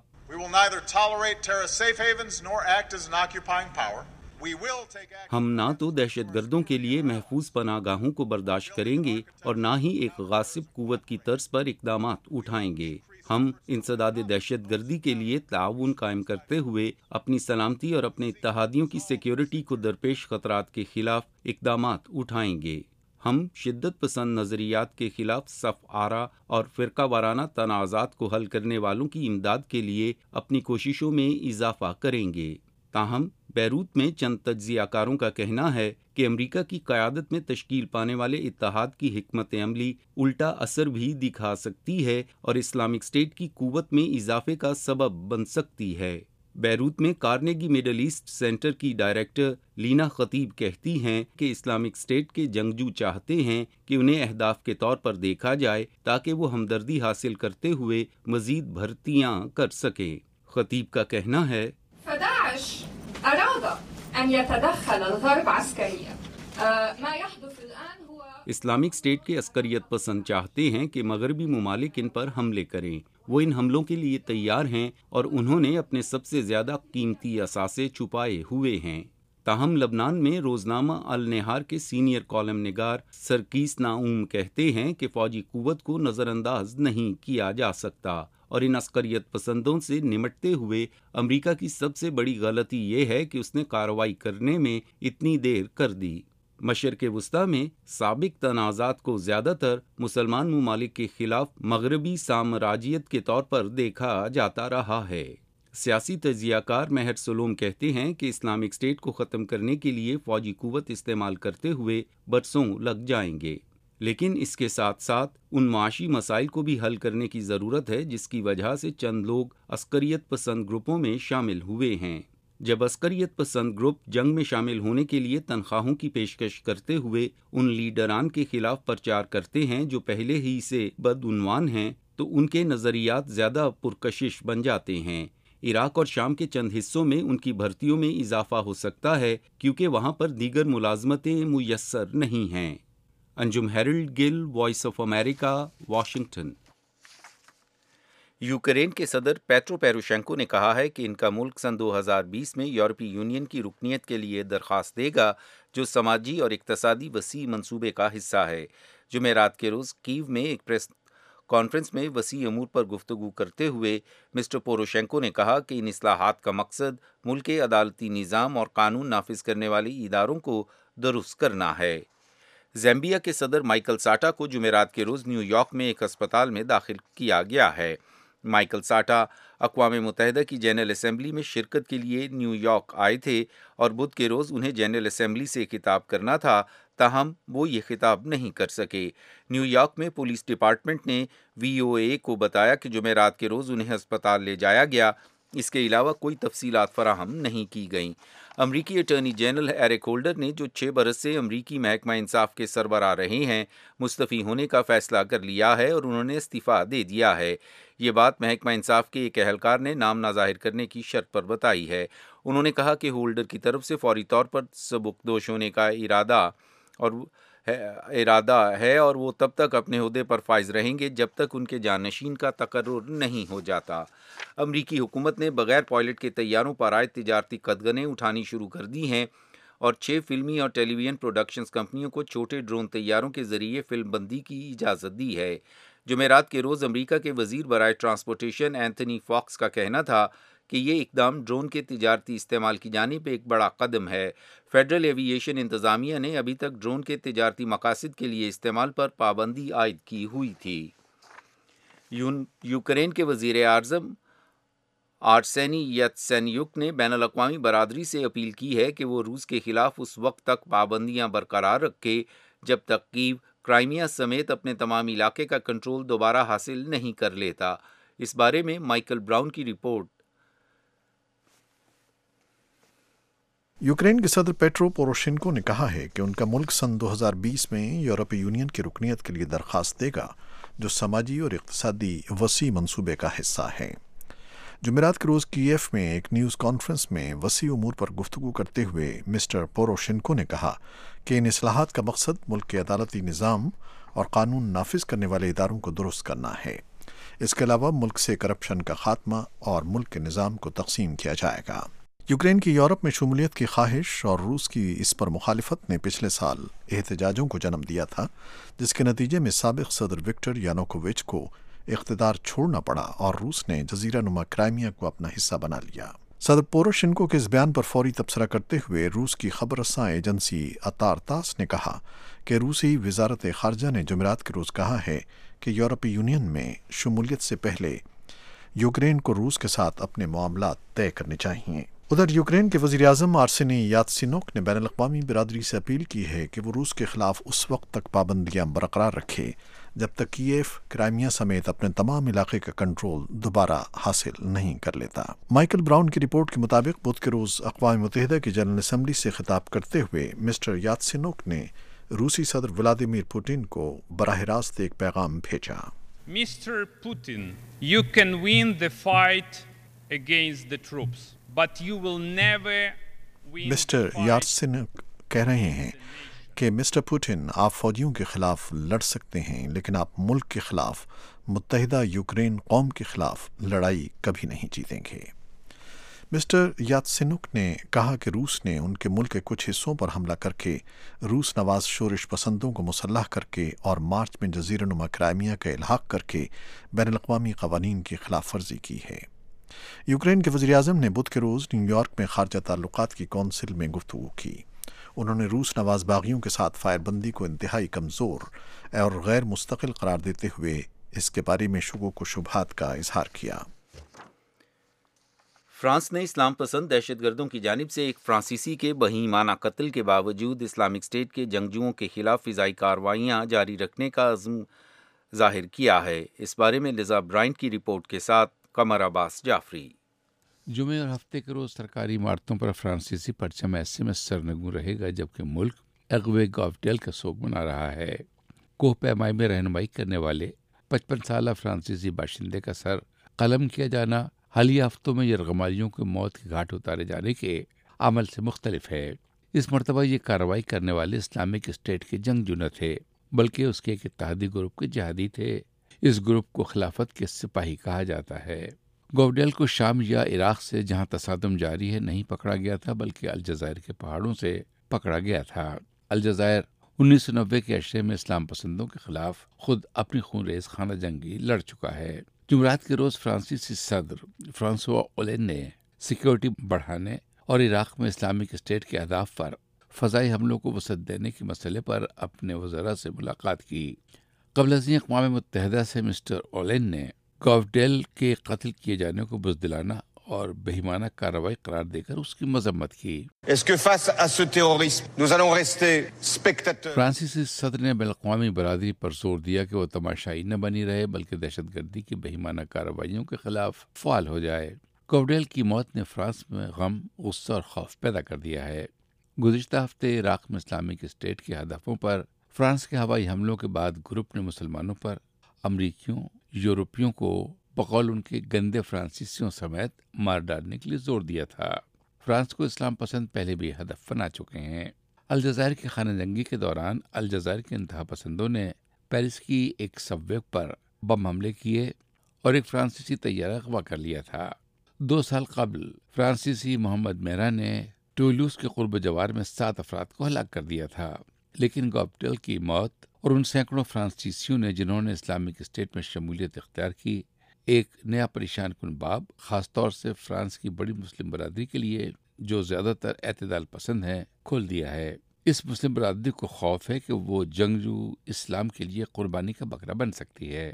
ہم نہ تو دہشت گردوں کے لیے محفوظ پناہ گاہوں کو برداشت کریں گے اور نہ ہی ایک غاصب قوت کی طرز پر اقدامات اٹھائیں گے۔ ہم انسداد دہشت گردی کے لیے تعاون قائم کرتے ہوئے اپنی سلامتی اور اپنے اتحادیوں کی سیکیورٹی کو درپیش خطرات کے خلاف اقدامات اٹھائیں گے۔ ہم شدت پسند نظریات کے خلاف صف آرا اور فرقہ وارانہ تنازعات کو حل کرنے والوں کی امداد کے لیے اپنی کوششوں میں اضافہ کریں گے۔ تاہم بیروت میں چند تجزیہ کاروں کا کہنا ہے کہ امریکہ کی قیادت میں تشکیل پانے والے اتحاد کی حکمت عملی الٹا اثر بھی دکھا سکتی ہے اور اسلامک اسٹیٹ کی قوت میں اضافے کا سبب بن سکتی ہے۔ بیروت میں کارنیگی مڈل ایسٹ سینٹر کی ڈائریکٹر لینا خطیب کہتی ہیں کہ اسلامک اسٹیٹ کے جنگجو چاہتے ہیں کہ انہیں اہداف کے طور پر دیکھا جائے تاکہ وہ ہمدردی حاصل کرتے ہوئے مزید بھرتیاں کر سکیں۔ خطیب کا کہنا ہے، فداعش أراد أن يتدخل الغرب عسكريا ما يحدث الآن هو اسلامک اسٹیٹ کے عسکریت پسند چاہتے ہیں کہ مغربی ممالک ان پر حملے کریں۔ وہ ان حملوں کے لیے تیار ہیں اور انہوں نے اپنے سب سے زیادہ قیمتی اثاثے چھپائے ہوئے ہیں۔ تاہم لبنان میں روزنامہ النہار کے سینئر کالم نگار سرکیس ناؤم کہتے ہیں کہ فوجی قوت کو نظر انداز نہیں کیا جا سکتا اور ان عسکریت پسندوں سے نمٹتے ہوئے امریکہ کی سب سے بڑی غلطی یہ ہے کہ اس نے کارروائی کرنے میں اتنی دیر کر دی۔ مشرق وسطی میں سابق تنازعات کو زیادہ تر مسلمان ممالک کے خلاف مغربی سامراجیت کے طور پر دیکھا جاتا رہا ہے۔ سیاسی تجزیہ کار مہر سلوم کہتے ہیں کہ اسلامک اسٹیٹ کو ختم کرنے کے لیے فوجی قوت استعمال کرتے ہوئے برسوں لگ جائیں گے، لیکن اس کے ساتھ ساتھ ان معاشی مسائل کو بھی حل کرنے کی ضرورت ہے جس کی وجہ سے چند لوگ عسکریت پسند گروپوں میں شامل ہوئے ہیں۔ جب عسکریت پسند گروپ جنگ میں شامل ہونے کے لیے تنخواہوں کی پیشکش کرتے ہوئے ان لیڈران کے خلاف پرچار کرتے ہیں جو پہلے ہی سے بدعنوان ہیں، تو ان کے نظریات زیادہ پرکشش بن جاتے ہیں۔ عراق اور شام کے چند حصوں میں ان کی بھرتیوں میں اضافہ ہو سکتا ہے کیونکہ وہاں پر دیگر ملازمتیں میسر نہیں ہیں۔ Anjum Harold Gill, voice of America, Washington. Ukraine کے صدر پیٹرو پیروشینکو نے کہا ہے کہ ان کا ملک سن 2020 میں یورپی یونین کی رکنیت کے لیے درخواست دے گا، جو سماجی اور اقتصادی وسیع منصوبے کا حصہ ہے۔ جمعرات کے روز کیو میں ایک پریس کانفرنس میں وسیع امور پر گفتگو کرتے ہوئے مسٹر پوروشینکو نے کہا کہ ان اصلاحات کا مقصد ملک کے عدالتی نظام اور قانون نافذ کرنے والی اداروں کو درست کرنا ہے۔ زیمبیا کے صدر مائیکل ساٹا کو جمعرات کے روز نیو یارک میں ایک اسپتال میں داخل کیا گیا ہے۔ مائیکل ساٹا اقوام متحدہ کی جنرل اسمبلی میں شرکت کے لیے نیو یارک آئے تھے اور بدھ کے روز انہیں جنرل اسمبلی سے خطاب کرنا تھا، تاہم وہ یہ خطاب نہیں کر سکے۔ نیو یارک میں پولیس ڈپارٹمنٹ نے VOA کو بتایا کہ جمعرات کے روز انہیں ہسپتال لے جایا گیا، اس کے علاوہ کوئی تفصیلات فراہم نہیں کی گئیں۔ امریکی اٹارنی جنرل ایرک ہولڈر نے، جو 6 برس سے امریکی محکمہ انصاف کے سربراہ رہے ہیں، مستعفی ہونے کا فیصلہ کر لیا ہے اور انہوں نے استعفیٰ دے دیا ہے۔ یہ بات محکمہ انصاف کے ایک اہلکار نے نام نہ ظاہر کرنے کی شرط پر بتائی ہے۔ انہوں نے کہا کہ ہولڈر کی طرف سے فوری طور پر سبکدوش ہونے کا ارادہ ہے اور وہ تب تک اپنے عہدے پر فائز رہیں گے جب تک ان کے جانشین کا تقرر نہیں ہو جاتا۔ امریکی حکومت نے بغیر پائلٹ کے طیاروں پر عائد تجارتی قدغنیں اٹھانی شروع کر دی ہیں اور 6 فلمی اور ٹیلی ویژن پروڈکشنز کمپنیوں کو چھوٹے ڈرون طیاروں کے ذریعے فلم بندی کی اجازت دی ہے۔ جمعرات کے روز امریکہ کے وزیر برائے ٹرانسپورٹیشن اینتھنی فاکس کا کہنا تھا کہ یہ اقدام ڈرون کے تجارتی استعمال کی جانب ایک بڑا قدم ہے۔ فیڈرل ایوییشن انتظامیہ نے ابھی تک ڈرون کے تجارتی مقاصد کے لیے استعمال پر پابندی عائد کی ہوئی تھی۔ یوکرین کے وزیر اعظم آرسینی یتسینیوک نے بین الاقوامی برادری سے اپیل کی ہے کہ وہ روس کے خلاف اس وقت تک پابندیاں برقرار رکھے جب تک کیو کرائمیا سمیت اپنے تمام علاقے کا کنٹرول دوبارہ حاصل نہیں کر لیتا۔ اس بارے میں مائیکل براؤن کی رپورٹ۔ یوکرین کے صدر پیٹرو پوروشینکو نے کہا ہے کہ ان کا ملک سن 2020 میں یورپی یونین کی رکنیت کے لیے درخواست دے گا، جو سماجی اور اقتصادی وسیع منصوبے کا حصہ ہے۔ جمعرات کے روز کیف میں ایک نیوز کانفرنس میں وسیع امور پر گفتگو کرتے ہوئے مسٹر پوروشینکو نے کہا کہ ان اصلاحات کا مقصد ملک کے عدالتی نظام اور قانون نافذ کرنے والے اداروں کو درست کرنا ہے۔ اس کے علاوہ ملک سے کرپشن کا خاتمہ اور ملک کے نظام کو تقسیم کیا جائے گا۔ یوکرین کی یورپ میں شمولیت کی خواہش اور روس کی اس پر مخالفت نے پچھلے سال احتجاجوں کو جنم دیا تھا، جس کے نتیجے میں سابق صدر وکٹر یانوکووچ کو اقتدار چھوڑنا پڑا اور روس نے جزیرہ نما کرائمیا کو اپنا حصہ بنا لیا۔ صدر پوروشینکو کے اس بیان پر فوری تبصرہ کرتے ہوئے روس کی خبر رساں ایجنسی اتارتاس نے کہا کہ روسی وزارت خارجہ نے جمعرات کے روز کہا ہے کہ یورپی یونین میں شمولیت سے پہلے یوکرین کو روس کے ساتھ اپنے معاملات طے کرنے چاہیے۔ ادھر یوکرین کے وزیر اعظم آرسینی یاتسینوک نے بین الاقوامی برادری سے اپیل کی ہے کہ وہ روس کے خلاف اس وقت تک پابندیاں برقرار رکھے جب تک کیف کرائمیا سمیت اپنے تمام علاقے کا کنٹرول دوبارہ حاصل نہیں کر لیتا۔ مائیکل براؤن کی رپورٹ کے مطابق بدھ کے روز اقوام متحدہ کی جنرل اسمبلی سے خطاب کرتے ہوئے مسٹر یاتسینوک نے روسی صدر ولادیمیر پوٹن کو براہ راست ایک پیغام بھیجا۔ Mr. Putin, you can win the fight against the troops, but you will never win mister Yatsenyuk کہہ رہے ہیں کہ مسٹر پوٹن، آپ فوجیوں کے خلاف لڑ سکتے ہیں لیکن آپ ملک کے خلاف، متحدہ یوکرین قوم کے خلاف لڑائی کبھی نہیں جیتیں گے۔ مسٹر یاتسینوک نے کہا کہ روس نے ان کے ملک کے کچھ حصوں پر حملہ کر کے روس نواز شورش پسندوں کو مسلح کر کے اور مارچ میں جزیرہ نما کرائمیا کا الحاق کر کے بین الاقوامی قوانین کی خلاف ورزی کی ہے۔ یوکرین کے وزیر اعظم نے بدھ کے روز نیو یارک میں خارجہ تعلقات کی کونسل میں گفتگو کی۔ انہوں نے روس نواز باغیوں کے ساتھ فائر بندی کو انتہائی کمزور اور غیر مستقل قرار دیتے ہوئے اس کے بارے میں شکوک و شبہات کا اظہار کیا۔ فرانس نے اسلام پسند دہشت گردوں کی جانب سے ایک فرانسیسی کے بہیمانہ قتل کے باوجود اسلامک اسٹیٹ کے جنگجوؤں کے خلاف فضائی کارروائیاں جاری رکھنے کا عزم ظاہر کیا ہے۔ اس بارے میں لیزا برائنٹ کی رپورٹ کے ساتھ قمر عباس جعفری۔ جمعے اور ہفتے کے روز سرکاری عمارتوں پر فرانسیسی پرچم ایسے میں سرنگوں رہے گا جبکہ ملک اغوے گافڈیل کا سوگ منا رہا ہے۔ کوہ پیمائی میں رہنمائی کرنے والے 55 سالہ فرانسیسی باشندے کا سر قلم کیا جانا حالیہ ہفتوں میں یرغمالیوں کے موت کے گھاٹ اتارے جانے کے عمل سے مختلف ہے۔ اس مرتبہ یہ کارروائی کرنے والے اسلامک اسٹیٹ کے جنگجو نہ تھے بلکہ اس کے ایک اتحادی گروپ کے جہادی تھے۔ اس گروپ کو خلافت کے سپاہی کہا جاتا ہے۔ گوفڈیل کو شام یا عراق سے جہاں تصادم جاری ہے نہیں پکڑا گیا تھا بلکہ الجزائر کے پہاڑوں سے پکڑا گیا تھا۔ الجزائر 1990 کے عشرے میں اسلام پسندوں کے خلاف خود اپنی خونریز خانہ جنگی لڑ چکا ہے۔ جمعرات کے روز فرانسیسی صدر فرانسوا اولین نے سیکیورٹی بڑھانے اور عراق میں اسلامک اسٹیٹ کے اہداف پر فضائی حملوں کو وسعت دینے کے مسئلے پر اپنے وزراء سے ملاقات کی۔ قبل ازیں اقوام متحدہ سے مسٹر اولین نے گافڈیل کے قتل کیے جانے کو بزدلانہ اور بہیمانہ کارروائی قرار دے کر اس کی مذمت کی۔ فرانسیسی صدر نے بین الاقوامی برادری پر زور دیا کہ وہ تماشائی نہ بنی رہے بلکہ دہشت گردی کی بہیمانہ کارروائیوں کے خلاف فعال ہو جائے۔ گافڈیل کی موت نے فرانس میں غم، غصہ اور خوف پیدا کر دیا ہے۔ گزشتہ ہفتے عراق میں اسلامک اسٹیٹ کے ہدفوں پر فرانس کے ہوائی حملوں کے بعد گروپ نے مسلمانوں پر امریکیوں، یورپیوں کو بقول ان کے گندے فرانسیسیوں سمیت مار ڈالنے کے لیے زور دیا تھا۔ فرانس کو اسلام پسند پہلے بھی ہدف بنا چکے ہیں۔ الجزائر کی خانہ جنگی کے دوران الجزائر کے انتہا پسندوں نے پیرس کی ایک سب وے پر بم حملے کیے اور ایک فرانسیسی طیارہ اغوا کر لیا تھا۔ 2 سال قبل فرانسیسی محمد میرا نے ٹولوس کے قرب جوار میں 7 افراد کو ہلاک کر دیا تھا، لیکن گافڈیل کی موت اور ان سینکڑوں فرانسیسیوں نے جنہوں نے اسلامک اسٹیٹ میں شمولیت اختیار کی ایک نیا پریشان کن باب خاص طور سے فرانس کی بڑی مسلم برادری کے لیے جو زیادہ تر اعتدال پسند ہے کھول دیا ہے۔ اس مسلم برادری کو خوف ہے کہ وہ جنگجو اسلام کے لیے قربانی کا بکرا بن سکتی ہے۔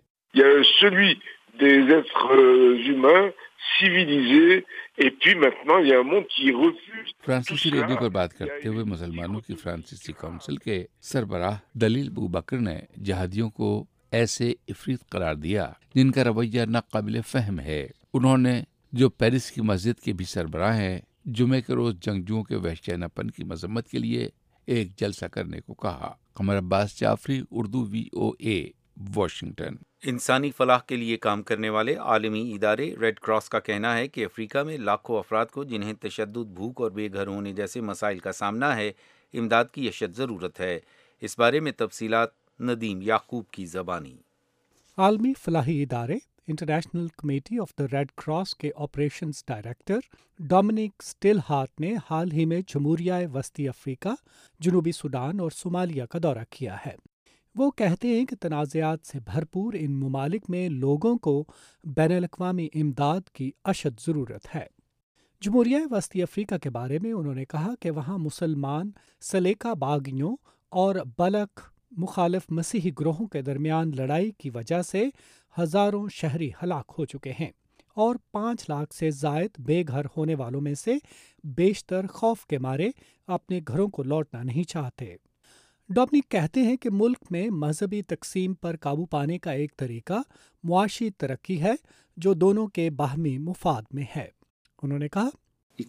des êtres humains civilisés et puis maintenant il y a un monde qui refuse. فرانسیسی ریڈیو پر بات کرتے ہوئے مسلمانوں کی فرانسیسی کونسل کے سربراہ دلیل بوبکر نے جہادیوں کو ایسے افریط قرار دیا جن کا رویہ ناقابل فہم ہے۔ انہوں نے جو پیرس کی مسجد کے بھی سربراہ ہیں جمعے کے روز جنگجوؤں کے وحشیانہ پن کی مذمت کے لیے ایک جلسہ کرنے کو کہا۔ Qamar Abbas Jafri, Urdu VOA، Washington. انسانی فلاح کے لیے کام کرنے والے عالمی ادارے ریڈ کراس کا کہنا ہے کہ افریقہ میں لاکھوں افراد کو جنہیں تشدد، بھوک اور بے گھر ہونے جیسے مسائل کا سامنا ہے، امداد کی اشد ضرورت ہے۔ اس بارے میں تفصیلات ندیم یعقوب کی زبانی۔ عالمی فلاحی ادارے international committee of the red cross کے operations director Dominik Stillhart نے حال ہی میں جمہوریہ وسطی افریقہ، جنوبی سوڈان اور صومالیہ کا دورہ کیا ہے۔ وہ کہتے ہیں کہ تنازعات سے بھرپور ان ممالک میں لوگوں کو بین الاقوامی امداد کی اشد ضرورت ہے۔ جمہوریہ وسطی افریقہ کے بارے میں انہوں نے کہا کہ وہاں مسلمان سلیقہ باغیوں اور بلک مخالف مسیحی گروہوں کے درمیان لڑائی کی وجہ سے ہزاروں شہری ہلاک ہو چکے ہیں اور 5 لاکھ سے زائد بے گھر ہونے والوں میں سے بیشتر خوف کے مارے اپنے گھروں کو لوٹنا نہیں چاہتے۔ ڈومینک کہتے ہیں کہ ملک میں مذہبی تقسیم پر قابو پانے کا ایک طریقہ معاشی ترقی ہے جو دونوں کے باہمی مفاد میں ہے۔ انہوں نے کہا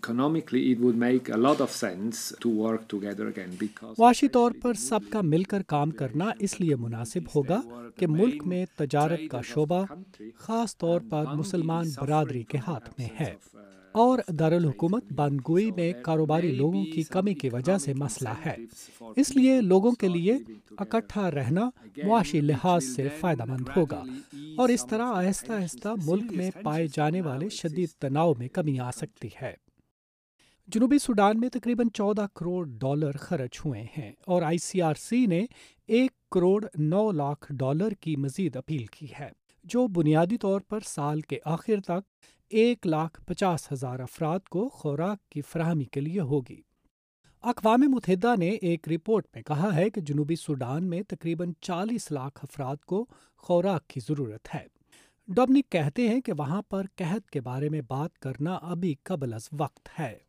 معاشی طور پر سب کا مل کر کام کرنا اس لیے مناسب ہوگا کہ ملک میں تجارت کا شعبہ خاص طور پر مسلمان برادری کے ہاتھ میں ہے اور دارالحکومت بندگوئی میں کاروباری لوگوں کی کمی کی وجہ سے مسئلہ ہے۔ اس لیے لوگوں کے لیے اکٹھا رہنا معاشی لحاظ سے فائدہ مند ہوگا اور اس طرح آہستہ آہستہ ملک میں پائے جانے والے شدید تناؤ میں کمی آ سکتی ہے۔ جنوبی سوڈان میں تقریباً $14 کروڑ خرچ ہوئے ہیں اور ICRC نے $1 کروڑ 9 لاکھ کی مزید اپیل کی ہے، جو بنیادی طور پر سال کے آخر تک 1,50,000 افراد کو خوراک کی فراہمی کے لیے ہوگی۔ اقوام متحدہ نے ایک رپورٹ میں کہا ہے کہ جنوبی سوڈان میں تقریباً 40 لاکھ افراد کو خوراک کی ضرورت ہے۔ ڈومنک کہتے ہیں کہ وہاں پر قحط کے بارے میں بات کرنا ابھی قبل از وقت ہے۔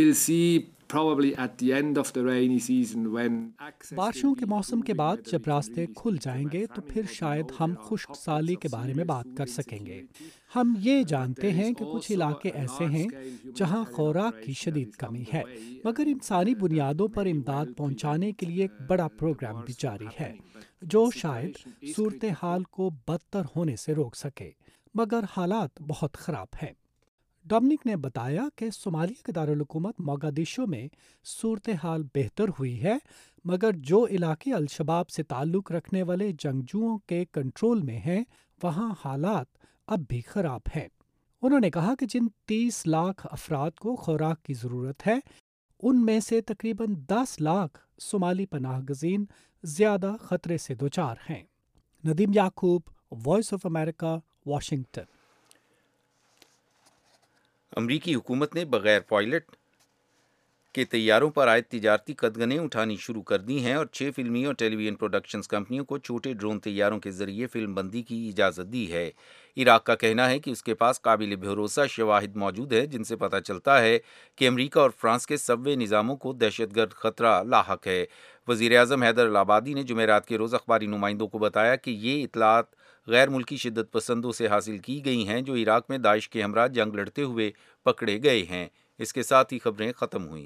بارشوں کے موسم کے بعد جب راستے کھل جائیں گے تو پھر شاید ہم خشک سالی کے بارے میں بات کر سکیں گے۔ ہم یہ جانتے ہیں کہ کچھ علاقے ایسے ہیں جہاں خوراک کی شدید کمی ہے، مگر انسانی بنیادوں پر امداد پہنچانے کے لیے ایک بڑا پروگرام بھی جاری ہے جو شاید صورتحال کو بدتر ہونے سے روک سکے، مگر حالات بہت خراب ہیں۔ ڈومنک نے بتایا کہ صومالیہ کے دارالحکومت موگادیشو میں صورتحال بہتر ہوئی ہے، مگر جو علاقے الشباب سے تعلق رکھنے والے جنگجوؤں کے کنٹرول میں ہیں وہاں حالات اب بھی خراب ہیں۔ انہوں نے کہا کہ جن 30 لاکھ افراد کو خوراک کی ضرورت ہے ان میں سے تقریباً 10 لاکھ صومالی پناہ گزین زیادہ خطرے سے دوچار ہیں۔ Nadeem Yaqub, voice of America, Washington. امریکی حکومت نے بغیر پائلٹ کے طیاروں پر عائد تجارتی قدغنیں اٹھانی شروع کر دی ہیں اور 6 فلمی اور ٹیلی ویژن پروڈکشنز کمپنیوں کو چھوٹے ڈرون طیاروں کے ذریعے فلم بندی کی اجازت دی ہے۔ عراق کا کہنا ہے کہ اس کے پاس قابل بھروسہ شواہد موجود ہے جن سے پتہ چلتا ہے کہ امریکہ اور فرانس کے سبوے نظاموں کو دہشت گرد خطرہ لاحق ہے۔ وزیر اعظم حیدر العبادی نے جمعرات کے روز اخباری نمائندوں کو بتایا کہ یہ اطلاعات غیر ملکی شدت پسندوں سے حاصل کی گئی ہیں جو عراق میں داعش کے ہمراہ جنگ لڑتے ہوئے پکڑے گئے ہیں۔ اس کے ساتھ ہی خبریں ختم ہوئیں۔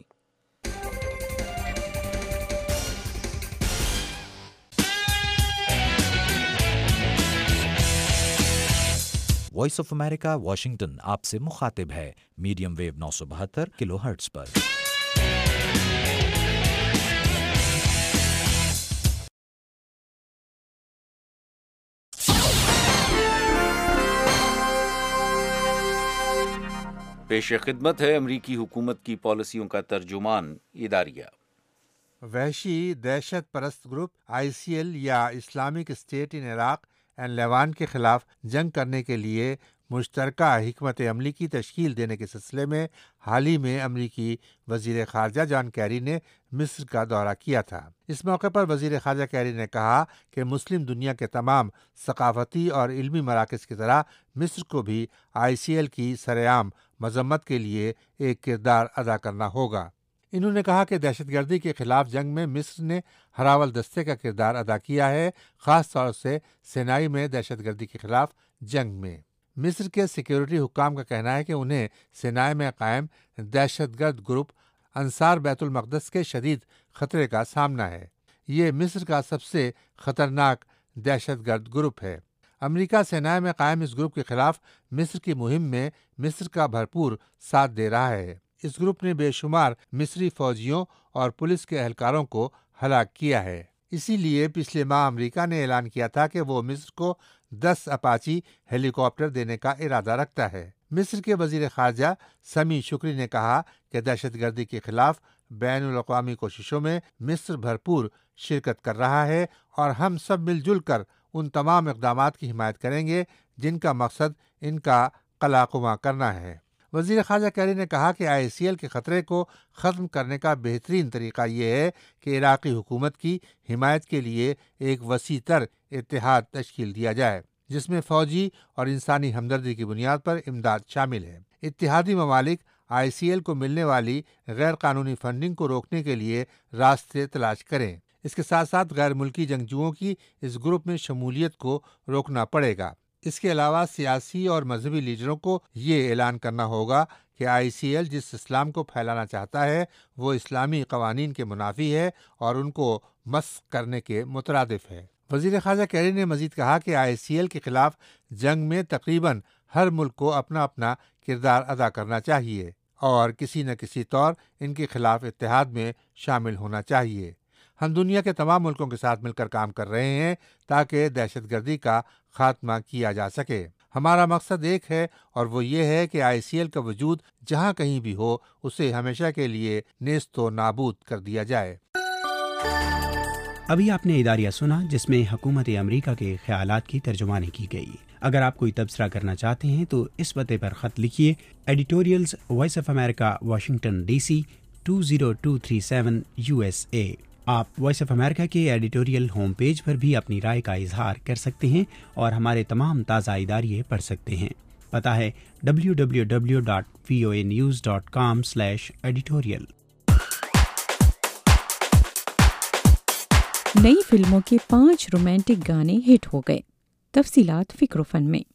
وائس آف امریکہ واشنگٹن آپ سے مخاطب ہے میڈیم ویو 972 کلو ہرٹز پر۔ پیش خدمت ہے امریکی حکومت کی پالیسیوں کا ترجمان اداریہ۔ وحشی دہشت پرست گروپ ISIL یا Islamic state in Iraq and Levant کے خلاف جنگ کرنے کے لیے مشترکہ حکمت عملی کی تشکیل دینے کے سلسلے میں حال ہی میں امریکی وزیر خارجہ جان کیری نے مصر کا دورہ کیا تھا۔ اس موقع پر وزیر خارجہ کیری نے کہا کہ مسلم دنیا کے تمام ثقافتی اور علمی مراکز کی طرح مصر کو بھی ISIL کی سرعام مذمت کے لیے ایک کردار ادا کرنا ہوگا۔ انہوں نے کہا کہ دہشت گردی کے خلاف جنگ میں مصر نے ہراول دستے کا کردار ادا کیا ہے، خاص طور سے سینائی میں دہشت گردی کے خلاف جنگ میں۔ مصر کے سیکیورٹی حکام کا کہنا ہے کہ انہیں سینائی میں قائم دہشت گرد گروپ انصار بیت المقدس کے شدید خطرے کا سامنا ہے۔ یہ مصر کا سب سے خطرناک دہشت گرد گروپ ہے۔ امریکہ سینائی میں قائم اس گروپ کے خلاف مصر کی مہم میں مصر کا بھرپور ساتھ دے رہا ہے۔ اس گروپ نے بے شمار مصری فوجیوں اور پولیس کے اہلکاروں کو ہلاک کیا ہے۔ اسی لیے پچھلے ماہ امریکہ نے اعلان کیا تھا کہ وہ مصر کو 10 اپاچی ہیلی کاپٹر دینے کا ارادہ رکھتا ہے۔ مصر کے وزیر خارجہ سمیع شکری نے کہا کہ دہشت گردی کے خلاف بین الاقوامی کوششوں میں مصر بھرپور شرکت کر رہا ہے اور ہم سب مل جل کر ان تمام اقدامات کی حمایت کریں گے جن کا مقصد ان کا قلاقواں کرنا ہے۔ وزیر خارجہ کیری نے کہا کہ ISIL کے خطرے کو ختم کرنے کا بہترین طریقہ یہ ہے کہ عراقی حکومت کی حمایت کے لیے ایک وسیع تر اتحاد تشکیل دیا جائے جس میں فوجی اور انسانی ہمدردی کی بنیاد پر امداد شامل ہے۔ اتحادی ممالک ISIL کو ملنے والی غیر قانونی فنڈنگ کو روکنے کے لیے راستے تلاش کریں۔ اس کے ساتھ ساتھ غیر ملکی جنگجوؤں کی اس گروپ میں شمولیت کو روکنا پڑے گا۔ اس کے علاوہ سیاسی اور مذہبی لیڈروں کو یہ اعلان کرنا ہوگا کہ ISIL جس اسلام کو پھیلانا چاہتا ہے وہ اسلامی قوانین کے منافی ہے اور ان کو مسخ کرنے کے مترادف ہے۔ وزیر خارجہ کیری نے مزید کہا کہ ISIL کے خلاف جنگ میں تقریباً ہر ملک کو اپنا اپنا کردار ادا کرنا چاہیے اور کسی نہ کسی طور ان کے خلاف اتحاد میں شامل ہونا چاہیے۔ ہم دنیا کے تمام ملکوں کے ساتھ مل کر کام کر رہے ہیں تاکہ دہشت گردی کا خاتمہ کیا جا سکے۔ ہمارا مقصد ایک ہے اور وہ یہ ہے کہ ISIL کا وجود جہاں کہیں بھی ہو اسے ہمیشہ کے لیے نیست و نابود کر دیا جائے۔ ابھی آپ نے اداریہ سنا جس میں حکومت امریکہ کے خیالات کی ترجمانی کی گئی۔ اگر آپ کوئی تبصرہ کرنا چاہتے ہیں تو اس پتے پر خط لکھیے editorials voice of America Washington DC 20237 USA। आप वॉइस ऑफ अमेरिका के एडिटोरियल होम पेज पर भी अपनी राय का इजहार कर सकते हैं और हमारे तमाम ताज़ा इदारिये पढ़ सकते हैं। पता है www.voanews.com/editorial। नई फिल्मों के 5 रोमांटिक गाने हिट हो गए। तफसीलात फिक्रोफन में।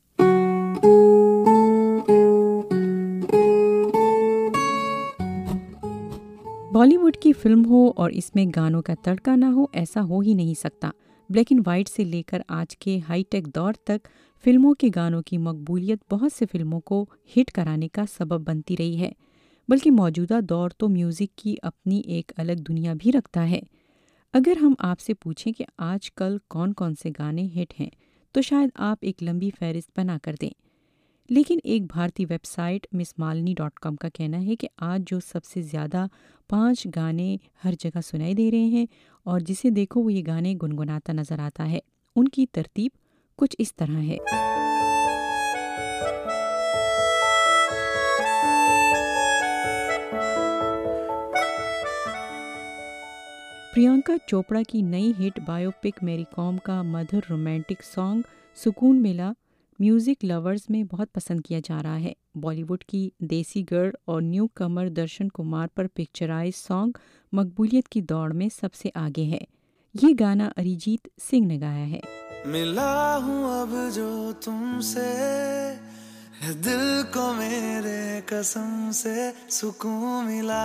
बॉलीवुड की फिल्म हो और इसमें गानों का तड़का ना हो, ऐसा हो ही नहीं सकता। ब्लैक एंड वाइट से लेकर आज के हाईटेक दौर तक फिल्मों के गानों की मकबूलियत बहुत से फिल्मों को हिट कराने का सबब बनती रही है। बल्कि मौजूदा दौर तो म्यूज़िक की अपनी एक अलग दुनिया भी रखता है। अगर हम आपसे पूछें कि आजकल कौन कौन से गाने हिट हैं, तो शायद आप एक लंबी फहरिस्त बना कर दें। लेकिन एक भारतीय वेबसाइट missmalini.com का कहना है कि आज जो सबसे ज़्यादा 5 गाने हर जगह सुनाई दे रहे हैं और जिसे देखो वो ये गाने गुनगुनाता नज़र आता है। उनकी तरतीब कुछ इस तरह है। प्रियंका चोपड़ा की नई हिट बायोपिक मेरी कॉम का मधुर रोमांटिक सॉन्ग सुकून मिला म्यूज़िक लवर्स में बहुत पसंद किया जा रहा है। बॉलीवुड की देसी गर्ल और न्यू कमर दर्शन कुमार पर पिक्चराइज सॉन्ग मकबूलियत की दौड़ में सबसे आगे है। ये गाना अरिजीत सिंह ने गाया है। मिला हूँ अब जो तुमसे है दिल को मेरे कसम से सुकून मिला,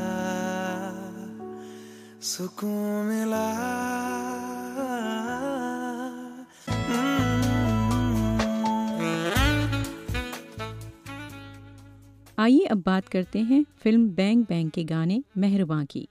सुकून मिला। आइए अब बात करते हैं फिल्म बैंग बैंग के गाने मेहरबां की।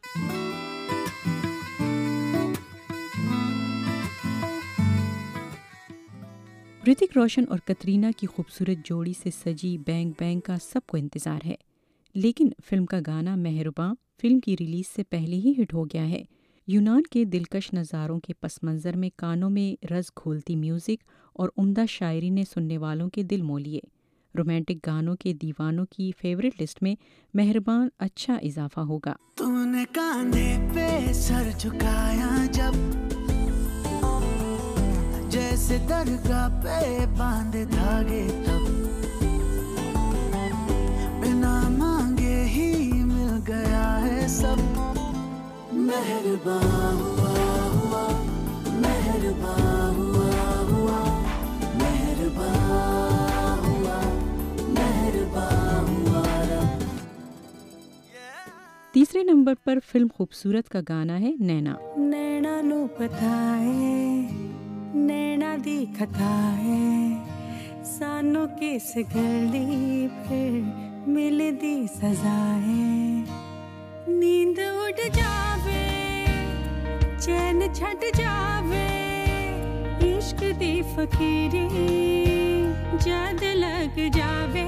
ऋतिक रोशन और कतरीना की खूबसूरत जोड़ी से सजी बैंग बैंग का सबको इंतज़ार है, लेकिन फिल्म का गाना मेहरबां फिल्म की रिलीज से पहले ही हिट हो गया है। यूनान के दिलकश नज़ारों के पस मंज़र में कानों में रस घोलती म्यूज़िक और उम्दा शायरी ने सुनने वालों के दिल मोह लिए। रोमांटिक गानों के दीवानों की फेवरेट लिस्ट में मेहरबान अच्छा इजाफा होगा। तूने कांधे पे सर झुकाया जब, जैसे दरगाह पे बांधे धागे तब, बिना मांगे ही मिल गया है सब। मेहरबान हुआ हुआ, मेहरबान हुआ हुआ, मेहरबान तीसरे नंबर पर फिल्म खूबसूरत का गाना है नैना। नैना नु पता है, नैना दिखता है, सानू किस गली फिर मिलदी सजा है। नींद उड़ जावे, चैन छट जावे, इश्क दी फकीरी जद लग जावे।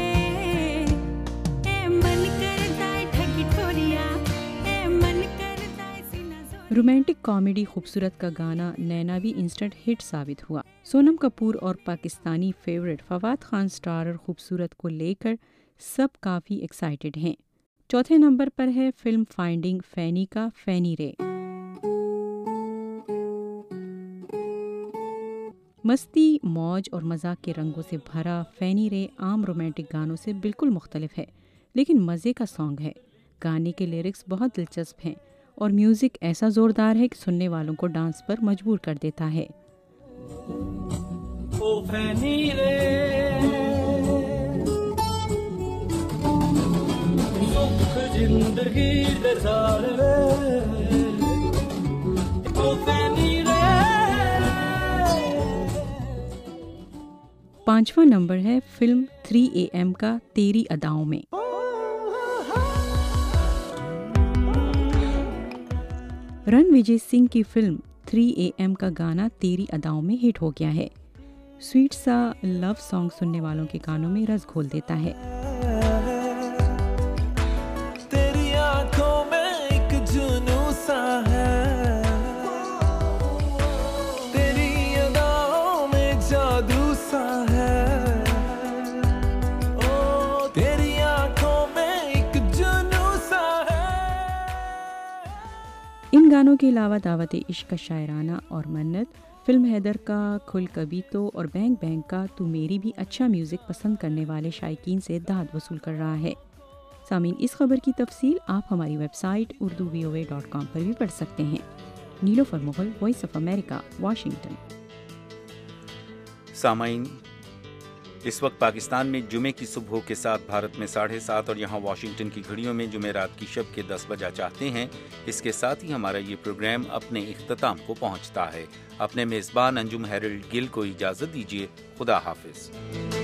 रोमांटिक कॉमेडी खूबसूरत का गाना नैना भी इंस्टेंट हिट साबित हुआ। सोनम कपूर और Pakistani favourite Fawad Khan starrer Khoobsurat को लेकर सब काफ़ी एक्साइटेड हैं। चौथे नंबर पर है फिल्म फाइंडिंग फैनी का फैनी रे। मस्ती, मौज और मजाक के रंगों से भरा फैनी रे आम रोमांटिक गानों से बिल्कुल मुख्तलिफ है, लेकिन मज़े का सॉन्ग है। गाने के लिरिक्स बहुत दिलचस्प हैं और म्यूजिक ऐसा जोरदार है कि सुनने वालों को डांस पर मजबूर कर देता है। ओ फैनी रे, सुख जिंदगी दे साल रे, ओ फैनी रे। पांचवा नंबर है फिल्म 3 AM का तेरी अदाओं में। रणविजय सिंह की फिल्म 3 AM का गाना तेरी अदाओं में हिट हो गया है। स्वीट सा लव सॉन्ग सुनने वालों के कानों में रस घोल देता है। तेरी आंखों में एक जुनून सा है, तेरी अदाओं में जादू सा है। ओ तेरी आंखों में एक जुनून सा है। ان گانوں کے علاوہ دعوت عشق کا شاعرانہ اور منت، فلم حیدر کا کھل کبھی تو اور بینک بینک کا تو میری بھی اچھا میوزک پسند کرنے والے شائقین سے داد وصول کر رہا ہے۔ سامعین، اس خبر کی تفصیل آپ ہماری ویب سائٹ urduvoa.com پر بھی پڑھ سکتے ہیں۔ Nilofar Mughal, voice of America, Washington. سامعین، اس وقت پاکستان میں جمعے کی صبح کے ساتھ، بھارت میں 7:30 اور یہاں واشنگٹن کی گھڑیوں میں جمعرات کی شب کے 10 بجا چاہتے ہیں۔ اس کے ساتھ ہی ہمارا یہ پروگرام اپنے اختتام کو پہنچتا ہے۔ اپنے میزبان انجم ہیرلڈ گل کو اجازت دیجیے۔ خدا حافظ۔